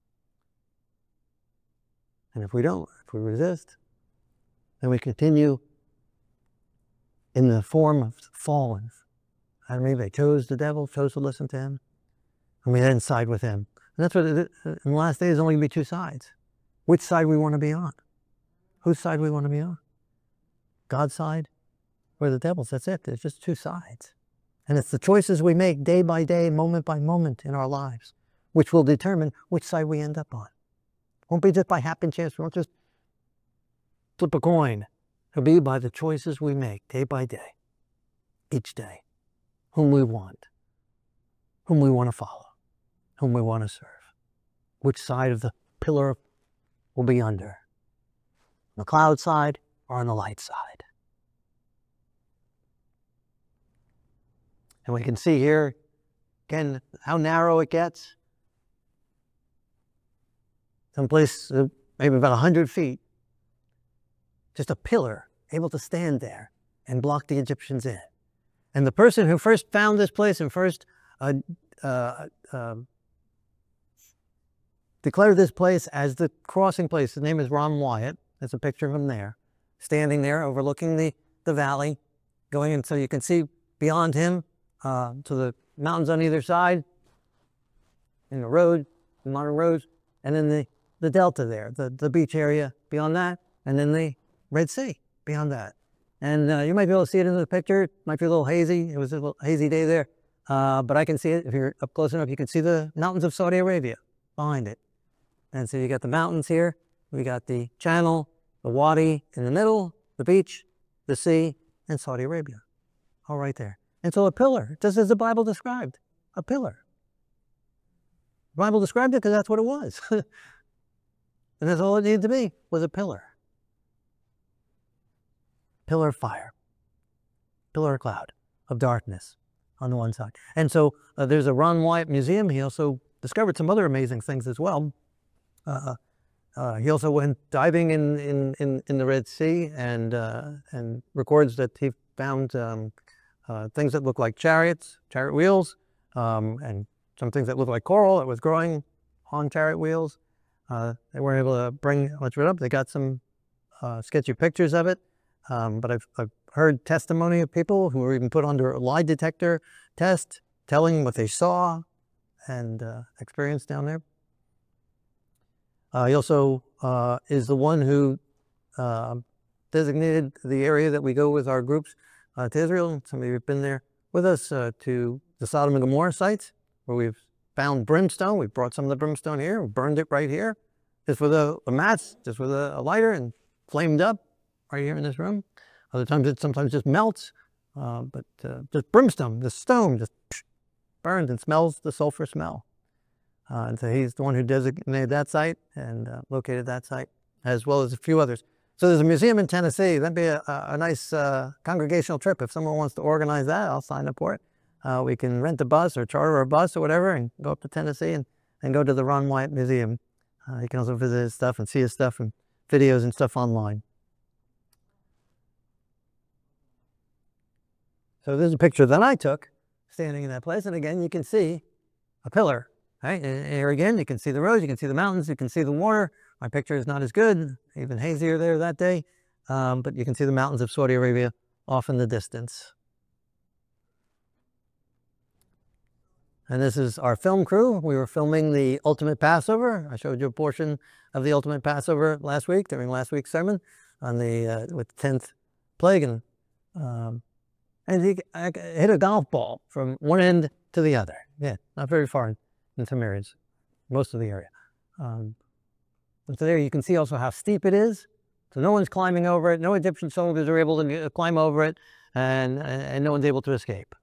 And if we don't, if we resist, then we continue in the form of fallen. Adam and Eve, they chose the devil, chose to listen to him, and we then side with him. And that's what it is. In the last days, there's only going to be two sides. Which side we want to be on? Whose side we want to be on? God's side or the devil's? That's it. There's just two sides. And it's the choices we make day by day, moment by moment in our lives, which will determine which side we end up on. It won't be just by happen chance. We won't just flip a coin. It'll be by the choices we make day by day, each day, whom we want, whom we want to follow, whom we want to serve, which side of the pillar will be under, on the cloud side or on the light side. And we can see here, again, how narrow it gets. Someplace, uh, maybe about one hundred feet, just a pillar able to stand there and block the Egyptians in. And the person who first found this place and first uh, uh, uh, declared this place as the crossing place, his name is Ron Wyatt. There's a picture of him there, standing there overlooking the, the valley, going in so you can see beyond him uh, to the mountains on either side, in the road, the modern roads, and then the, the delta there, the, the beach area beyond that, and then the Red Sea beyond that. And uh, you might be able to see it in the picture. It might be a little hazy. It was a little hazy day there. Uh, but I can see it. If you're up close enough, you can see the mountains of Saudi Arabia behind it. And so you got the mountains here. We got the channel, the wadi in the middle, the beach, the sea, and Saudi Arabia. All right there. And so a pillar, just as the Bible described, a pillar. The Bible described it because that's what it was. And that's all it needed to be, was a pillar. Pillar of fire, pillar of cloud, of darkness on the one side. And so uh, there's a Ron Wyatt museum. He also discovered some other amazing things as well. Uh, uh, he also went diving in, in, in, in the Red Sea and, uh, and records that he found um, uh, things that look like chariots, chariot wheels, um, and some things that look like coral that was growing on chariot wheels. Uh, they weren't able to bring much of it up. They got some uh, sketchy pictures of it. Um, but I've, I've heard testimony of people who were even put under a lie detector test, telling what they saw and uh, experienced down there. Uh, he also uh, is the one who uh, designated the area that we go with our groups uh, to Israel. Some of you have been there with us uh, to the Sodom and Gomorrah sites where we've found brimstone. We brought some of the brimstone here, we burned it right here, just with a, a match, just with a, a lighter, and flamed up right here in this room. Other times it sometimes just melts, uh, but uh, just brimstone, the stone just burns and smells the sulfur smell. Uh, and so he's the one who designated that site and uh, located that site, as well as a few others. So there's a museum in Tennessee. That'd be a, a nice uh, congregational trip. If someone wants to organize that, I'll sign up for it. Uh, we can rent a bus or charter a bus or whatever and go up to Tennessee and, and go to the Ron Wyatt Museum. Uh, you can also visit his stuff and see his stuff and videos and stuff online. So this is a picture that I took standing in that place. And again, you can see a pillar, right? And here again, you can see the roads, you can see the mountains, you can see the water. My picture is not as good, even hazier there that day. Um, but you can see the mountains of Saudi Arabia off in the distance. And this is our film crew. We were filming the Ultimate Passover. I showed you a portion of the Ultimate Passover last week, during last week's sermon, on the uh, with the tenth plague. And um, And he I hit a golf ball from one end to the other. Yeah, not very far in some areas, most of the area. Um, but there you can see also how steep it is. So no one's climbing over it. No Egyptian soldiers are able to climb over it, and, and no one's able to escape.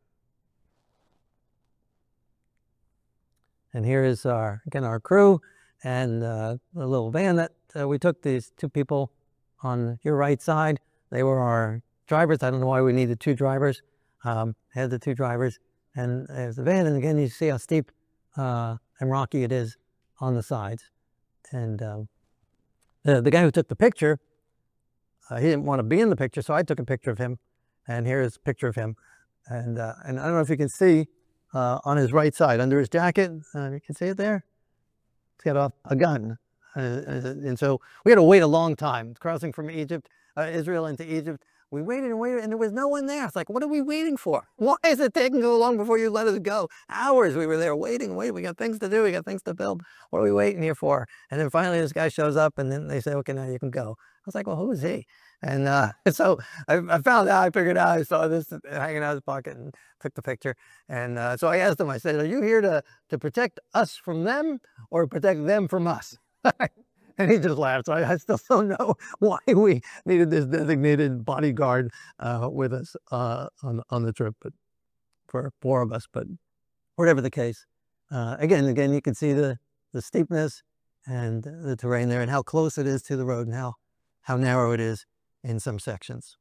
And here is our, again, our crew and uh, the little van that uh, we took. These two people on your right side, they were our drivers. I don't know why we needed two drivers. Um, had the two drivers, and there's the van. And again, you see how steep uh, and rocky it is on the sides. And um, the, the guy who took the picture uh, he didn't want to be in the picture, so I took a picture of him. And here's a picture of him. And, uh, and I don't know if you can see uh, on his right side, under his jacket, uh, you can see it there? He's got a, a gun. Uh, and so we had to wait a long time crossing from Egypt, uh, Israel into Egypt. We waited and waited, and there was no one there. It's like, what are we waiting for? Why is it taking so long before you let us go? Hours we were there waiting, waiting. We got things to do. We got things to build. What are we waiting here for? And then finally this guy shows up, and then they say, okay, now you can go. I was like, well, who is he? And uh, so I, I found out, I figured out, I saw this hanging out of his pocket and took the picture. And uh, so I asked him, I said, are you here to, to protect us from them or protect them from us? And he just laughed. So I, I still don't know why we needed this designated bodyguard uh, with us uh, on, on the trip, but for four of us, but whatever the case. Uh, again, again, you can see the, the steepness and the terrain there and how close it is to the road and how, how narrow it is in some sections.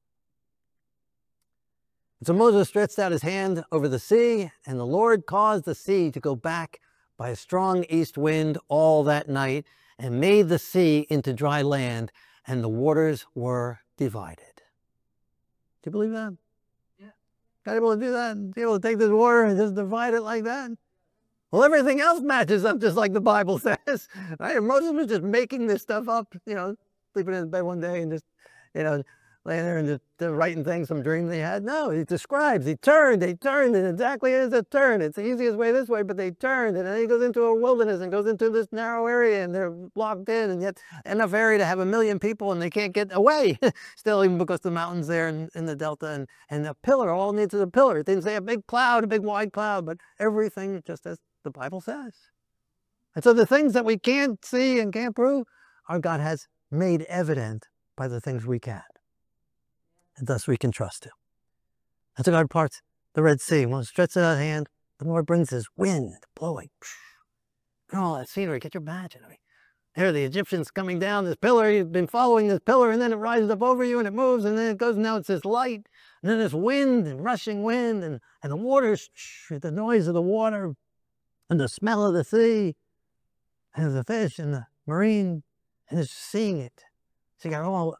So Moses stretched out his hand over the sea, and the Lord caused the sea to go back by a strong east wind all that night, and made the sea into dry land, and the waters were divided. Do you believe that? Yeah. God able to do that? Be able to take this water and just divide it like that? Well, everything else matches up just like the Bible says. Right? Moses was just making this stuff up, you know, sleeping in bed one day and just, you know, laying there and just uh, writing things, some dream they had. No, he describes, he turned, they turned, and exactly as it turned. It's the easiest way this way, but they turned, and then he goes into a wilderness and goes into this narrow area, and they're locked in, and yet enough area to have a million people, and they can't get away. Still, even because the mountains there in, in the delta, and, and the pillar, all needs is a pillar. It didn't say a big cloud, a big wide cloud, but everything just as the Bible says. And so the things that we can't see and can't prove, our God has made evident by the things we can. And thus we can trust him. And so God parts the Red Sea. When it stretches out his hand, the Lord brings his wind blowing. And all that scenery, get your imagine. I mean, there are the Egyptians coming down this pillar. You've been following this pillar, and then it rises up over you, and it moves, and then it goes, and now it's this light, and then this wind, and rushing wind, and, and the waters, the noise of the water, and the smell of the sea, and the fish, and the marine, and just seeing it. So you got all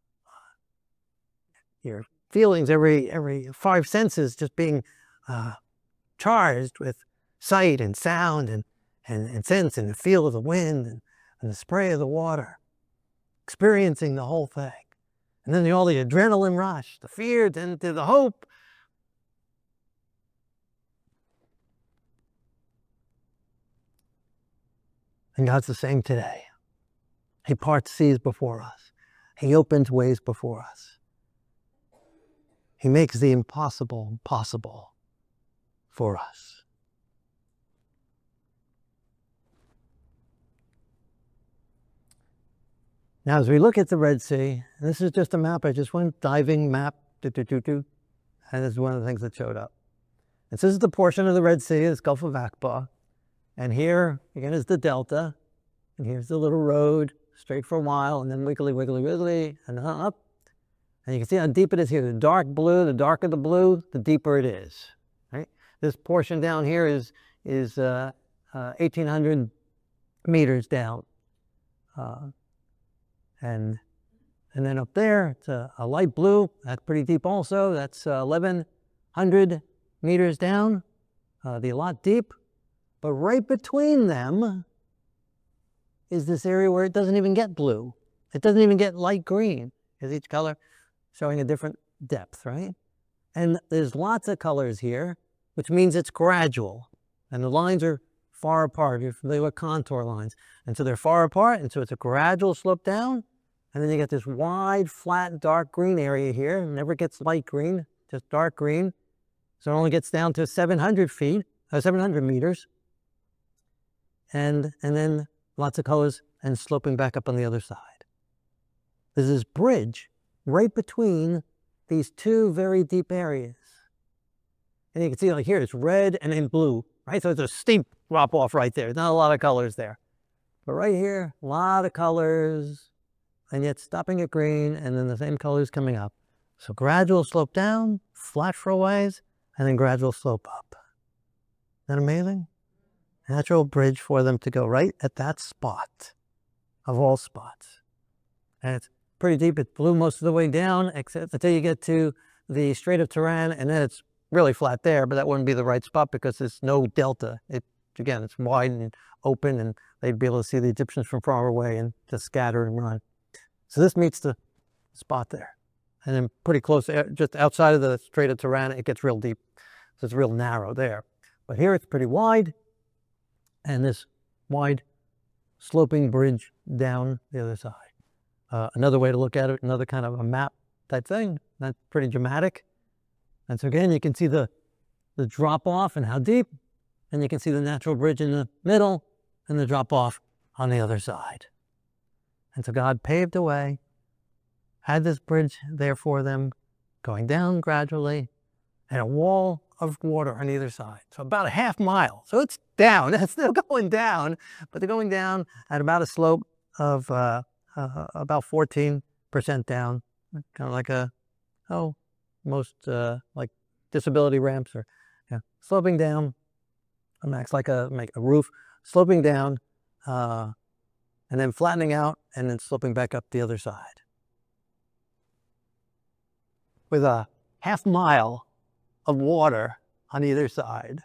your feelings, every every five senses just being uh, charged with sight and sound and, and, and sense and the feel of the wind and, and the spray of the water, experiencing the whole thing. And then the, all the adrenaline rush, the fear, then to the hope. And God's the same today. He parts seas before us. He opens ways before us. He makes the impossible possible for us. Now, as we look at the Red Sea, and this is just a map, I just went diving map, doo, doo, doo, doo, and this is one of the things that showed up. And so this is the portion of the Red Sea, this Gulf of Aqaba. And here, again, is the delta. And here's the little road, straight for a mile, and then wiggly, wiggly, wiggly, and up. And you can see how deep it is here. The dark blue, the darker the blue, the deeper it is. Right? This portion down here is, is uh, uh, eighteen hundred meters down. Uh, and, and then up there, it's a, a light blue. That's pretty deep also. That's uh, eleven hundred meters down. Uh, the lot deep. But right between them is this area where it doesn't even get blue. It doesn't even get light green, because each color showing a different depth, right? And there's lots of colors here, which means it's gradual. And the lines are far apart. You're familiar with contour lines. And so they're far apart, and so it's a gradual slope down. And then you get this wide, flat, dark green area here. It never gets light green, just dark green. So it only gets down to seven hundred feet, uh, seven hundred meters. And, and then lots of colors and sloping back up on the other side. There's this bridge right between these two very deep areas. And you can see like here, it's red and then blue, right? So it's a steep drop off right there. Not a lot of colors there. But right here, a lot of colors, and yet stopping at green, and then the same colors coming up. So gradual slope down, flat for a ways, and then gradual slope up. Isn't that amazing? Natural bridge for them to go right at that spot of all spots. And it's pretty deep. It blew most of the way down, except until you get to the Strait of Tiran, and then it's really flat there, but that wouldn't be the right spot because there's no delta. It, again, it's wide and open, and they'd be able to see the Egyptians from far away and just scatter and run. So this meets the spot there. And then pretty close, just outside of the Strait of Tiran, it gets real deep. So it's real narrow there. But here it's pretty wide, and this wide sloping bridge down the other side. Uh, another way to look at it, another kind of a map type thing. That's pretty dramatic. And so again, you can see the, the drop off and how deep, and you can see the natural bridge in the middle and the drop off on the other side. And so God paved a way, had this bridge there for them, going down gradually, and a wall of water on either side. So about a half mile. So it's down, it's still going down, but they're going down at about a slope of uh, uh, about fourteen percent down, kind of like a, oh, most uh, like disability ramps or yeah, sloping down, max like a, make a roof, sloping down, uh, and then flattening out and then sloping back up the other side. With a half mile of water on either side.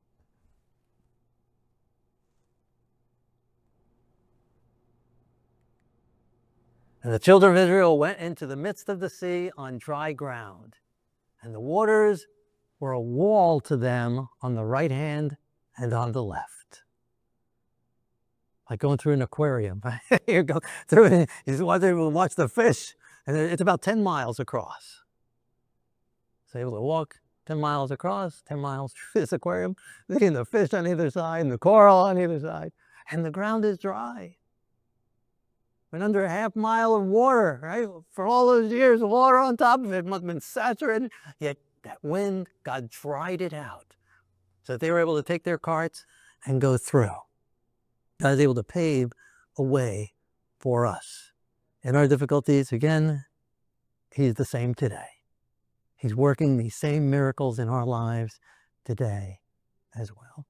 And the children of Israel went into the midst of the sea on dry ground, and the waters were a wall to them on the right hand and on the left. Like going through an aquarium. You go through it, you watch the fish, and it's about ten miles across. So able to walk ten miles across, ten miles through this aquarium, seeing the fish on either side and the coral on either side, and the ground is dry. But under a half mile of water, right? For all those years, water on top of it must have been saturated, yet that wind, God dried it out. So that they were able to take their carts and go through. God is able to pave a way for us. In our difficulties, again, He's the same today. He's working these same miracles in our lives today as well.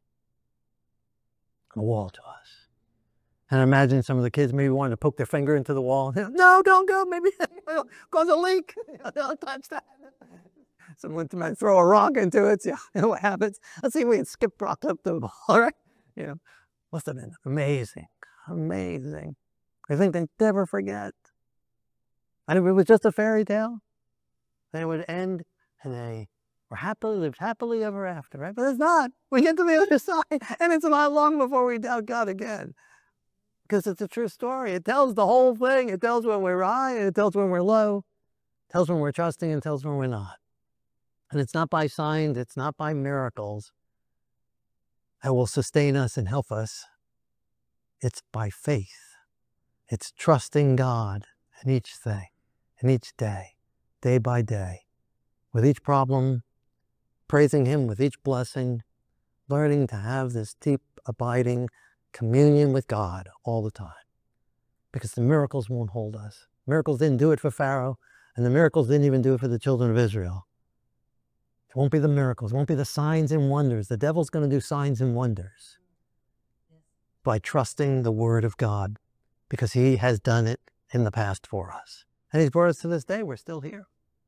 A wall to us. And I imagine some of the kids maybe wanted to poke their finger into the wall. No, don't go, maybe it'll cause a leak. Don't touch that. Someone might throw a rock into it. Yeah, you know what happens? Let's see if we can skip rock up the ball, all right? You know, must have been amazing, amazing. I think they'd never forget. And if it was just a fairy tale, then it would end and they were happily, lived happily ever after, right? But it's not. We get to the other side and it's not long before we doubt God again. Because it's a true story. It tells the whole thing. It tells when we're high, and it tells when we're low. It tells when we're trusting, and it tells when we're not. And it's not by signs, it's not by miracles that will sustain us and help us. It's by faith. It's trusting God in each thing, in each day, day by day. With each problem, praising Him with each blessing, learning to have this deep, abiding communion with God all the time. Because the miracles won't hold us. Miracles didn't do it for Pharaoh, and the miracles didn't even do it for the children of Israel. It won't be the miracles, it won't be the signs and wonders. The devil's going to do signs and wonders by trusting the Word of God, because He has done it in the past for us. And He's brought us to this day. We're still here.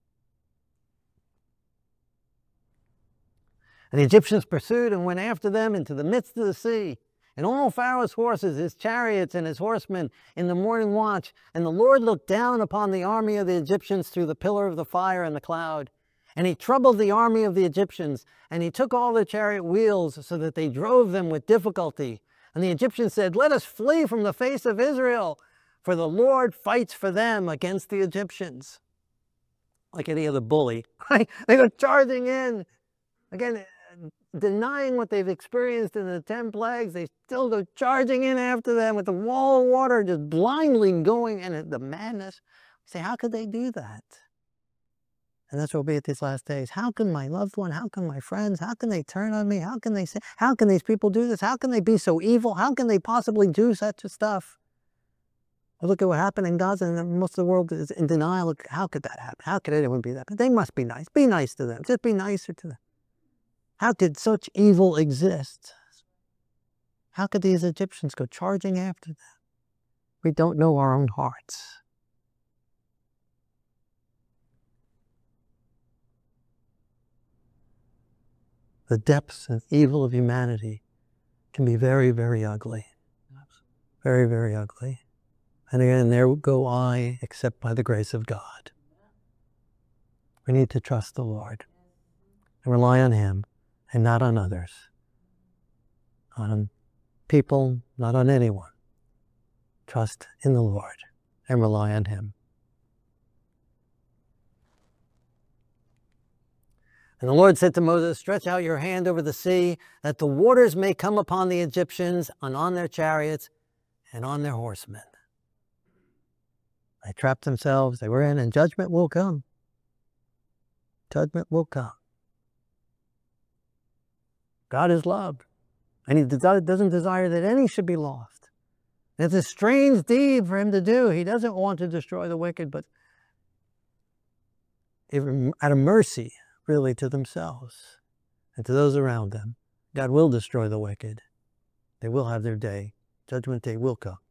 And the Egyptians pursued and went after them into the midst of the sea. And all Pharaoh's horses, his chariots, and his horsemen in the morning watch. And the Lord looked down upon the army of the Egyptians through the pillar of the fire and the cloud. And He troubled the army of the Egyptians. And He took all their chariot wheels so that they drove them with difficulty. And the Egyptians said, "Let us flee from the face of Israel, for the Lord fights for them against the Egyptians." Like any other bully, right? They go charging in. Again, denying what they've experienced in the ten plagues, they still go charging in after them with the wall of water, just blindly going, and the madness. We say, how could they do that? And that's what will be at these last days. How can my loved one, how can my friends, how can they turn on me? How can they say, how can these people do this? How can they be so evil? How can they possibly do such a stuff? Well, look at what happened in Gaza, and most of the world is in denial. Look, how could that happen? How could anyone be that? But they must be nice. Be nice to them. Just be nicer to them. How could such evil exist? How could these Egyptians go charging after them? We don't know our own hearts. the depths and evil of humanity can be very, very ugly. Very, very ugly. And again, there go I, except by the grace of God. We need to trust the Lord and rely on Him and not on others, on people, not on anyone. Trust in the Lord and rely on Him. And the Lord said to Moses, stretch out your hand over the sea, that the waters may come upon the Egyptians and on their chariots and on their horsemen. They trapped themselves, they were in, and judgment will come. Judgment will come. God is love, and He doesn't desire that any should be lost. It's a strange deed for Him to do. He doesn't want to destroy the wicked, but out of mercy, really, to themselves and to those around them, God will destroy the wicked. They will have their day. Judgment day will come.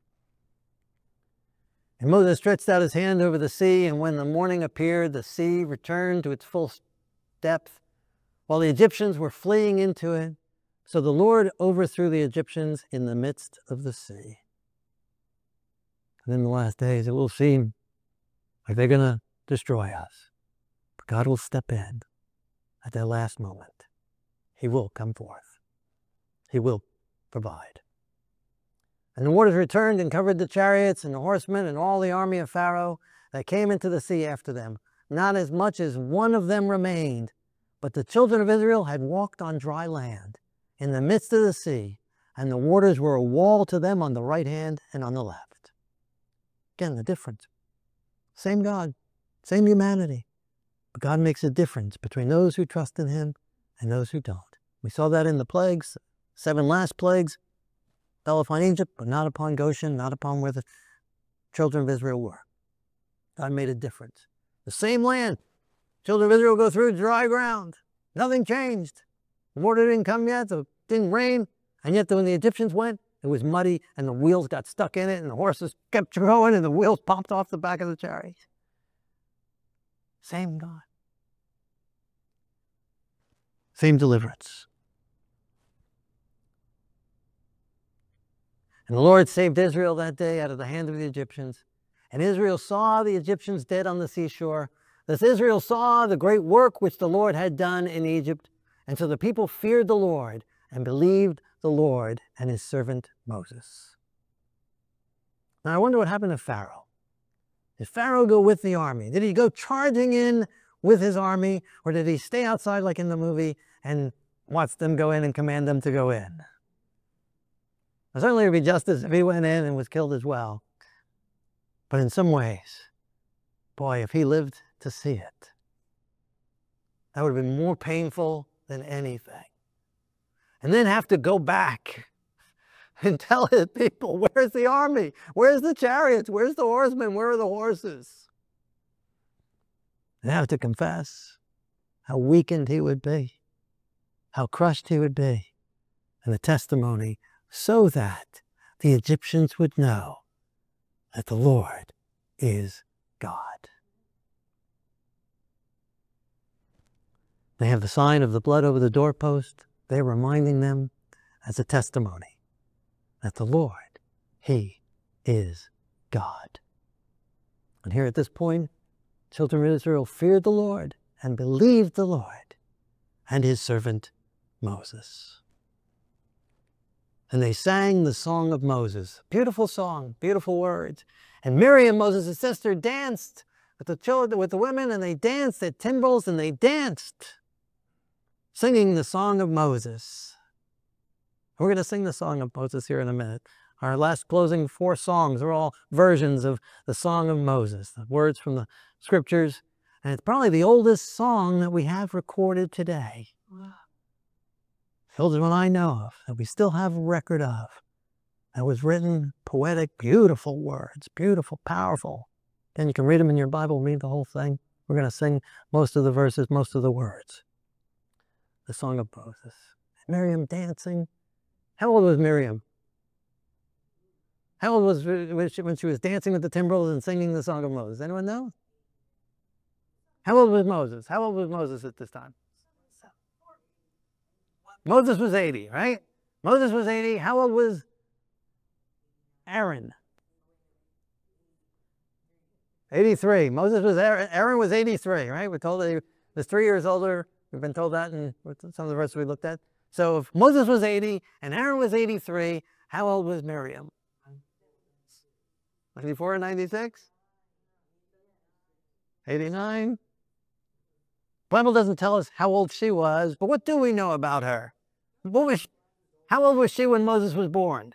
And Moses stretched out his hand over the sea, and when the morning appeared, the sea returned to its full depth, while the Egyptians were fleeing into it. So the Lord overthrew the Egyptians in the midst of the sea. And in the last days, it will seem like they're going to destroy us. But God will step in at that last moment. He will come forth. He will provide. And the waters returned and covered the chariots and the horsemen and all the army of Pharaoh that came into the sea after them. Not as much as one of them remained, but the children of Israel had walked on dry land in the midst of the sea, and the waters were a wall to them on the right hand and on the left. Again, the difference. Same God, same humanity, but God makes a difference between those who trust in Him and those who don't. We saw that in the plagues, seven last plagues. Fell upon Egypt, but not upon Goshen, not upon where the children of Israel were. God made a difference. The same land. Children of Israel go through dry ground. Nothing changed. The water didn't come yet, it didn't rain, and yet when the Egyptians went, it was muddy, and the wheels got stuck in it, and the horses kept going, and the wheels popped off the back of the chariot. Same God. Same deliverance. And the Lord saved Israel that day out of the hand of the Egyptians. And Israel saw the Egyptians dead on the seashore. Thus Israel saw the great work which the Lord had done in Egypt. And so the people feared the Lord and believed the Lord and His servant Moses. Now I wonder what happened to Pharaoh. Did Pharaoh go with the army? Did he go charging in with his army? Or did he stay outside like in the movie and watch them go in and command them to go in? Certainly it would be justice if he went in and was killed as well. But in some ways, boy, if he lived to see it, that would have been more painful than anything. And then have to go back and tell his people, where's the army? Where's the chariots? Where's the horsemen? Where are the horses? And have to confess how weakened he would be, how crushed he would be, and the testimony so that the Egyptians would know that the Lord is God. They have the sign of the blood over the doorpost. They're reminding them as a testimony that the Lord, He is God. And here at this point, children of Israel feared the Lord and believed the Lord and His servant Moses. And they sang the song of Moses. Beautiful song, beautiful words. And Miriam, Moses' sister, danced with the children, with the women, and they danced at timbrels, and they danced, singing the song of Moses. We're going to sing the song of Moses here in a minute. Our last closing four songs are all versions of the song of Moses, the words from the scriptures. And it's probably the oldest song that we have recorded today. Wow. The oldest one I know of, that we still have a record of. That was written, poetic, beautiful words, beautiful, powerful. And you can read them in your Bible, read the whole thing. We're going to sing most of the verses, most of the words. The Song of Moses. Miriam dancing. How old was Miriam? How old was she when she was dancing with the timbrels and singing the Song of Moses? Anyone know? How old was Moses? How old was Moses at this time? Moses was eighty, right? Moses was eighty. How old was Aaron? eighty-three. Moses was Aaron, Aaron was eighty-three, right? We're told that he was three years older. We've been told that in some of the verses we looked at. So if Moses was eighty and Aaron was eighty-three, how old was Miriam? ninety-four or ninety-six? eighty-nine? The Bible doesn't tell us how old she was, but what do we know about her? What was she, how old was she when Moses was born?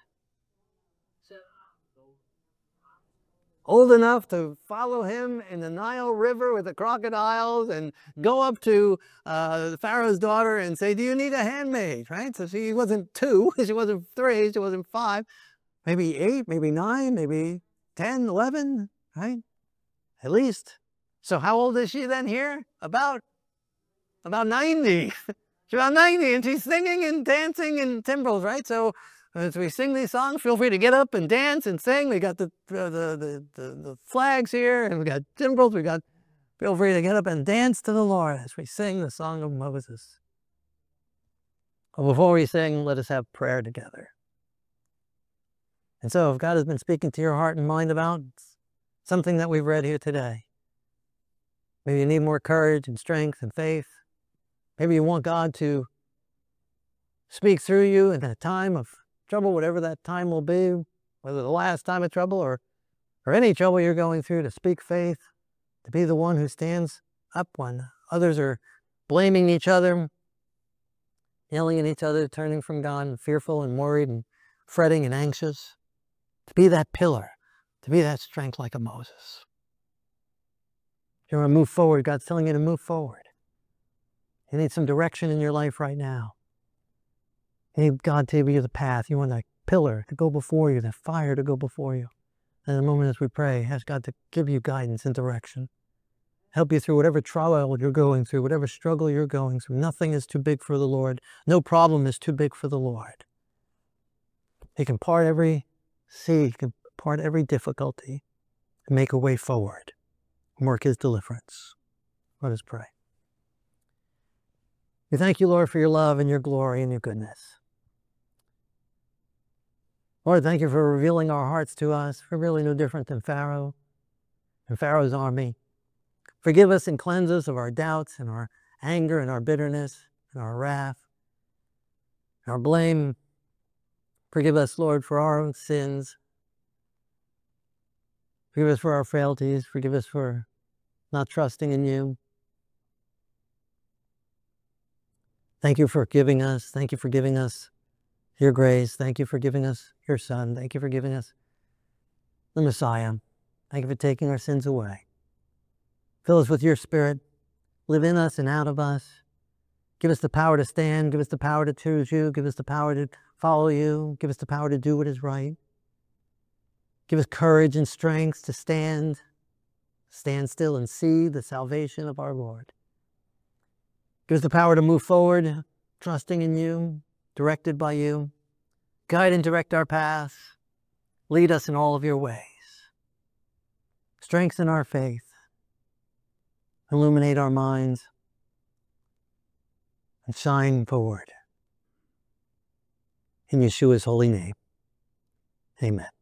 Old enough to follow him in the Nile River with the crocodiles and go up to uh, Pharaoh's daughter and say, do you need a handmaid, right? So she wasn't two, she wasn't three, she wasn't five, maybe eight, maybe nine, maybe ten, eleven, right? At least. So how old is she then here? About, about ninety. She's about ninety and she's singing and dancing in timbrels, right? So as we sing these songs, feel free to get up and dance and sing. We got the, uh, the, the, the, the flags here and we got timbrels. We got, feel free to get up and dance to the Lord as we sing the song of Moses. But before we sing, let us have prayer together. And so if God has been speaking to your heart and mind about something that we've read here today, maybe you need more courage and strength and faith. Maybe you want God to speak through you in a time of trouble, whatever that time will be, whether the last time of trouble or, or any trouble you're going through, to speak faith, to be the one who stands up when others are blaming each other, yelling at each other, turning from God, and fearful and worried and fretting and anxious. To be that pillar, to be that strength like a Moses. If you want to move forward, God's telling you to move forward. You need some direction in your life right now. You need God to give you the path. You want that pillar to go before you, that fire to go before you. And in a moment as we pray, ask God to give you guidance and direction. Help you through whatever trial you're going through, whatever struggle you're going through. Nothing is too big for the Lord. No problem is too big for the Lord. He can part every sea, He can part every difficulty and make a way forward and work His deliverance. Let us pray. We thank you, Lord, for your love and your glory and your goodness. Lord, thank you for revealing our hearts to us. We're really no different than Pharaoh and Pharaoh's army. Forgive us and cleanse us of our doubts and our anger and our bitterness and our wrath, our blame. Forgive us, Lord, for our own sins. Forgive us for our frailties. Forgive us for not trusting in you. Thank you for giving us. Thank you for giving us your grace. Thank you for giving us your Son. Thank you for giving us the Messiah. Thank you for taking our sins away. Fill us with your Spirit. Live in us and out of us. Give us the power to stand. Give us the power to choose you. Give us the power to follow you. Give us the power to do what is right. Give us courage and strength to stand, stand still and see the salvation of our Lord. Give us the power to move forward, trusting in you, directed by you. Guide and direct our paths. Lead us in all of your ways. Strengthen our faith. Illuminate our minds. And shine forward. In Yeshua's holy name, amen.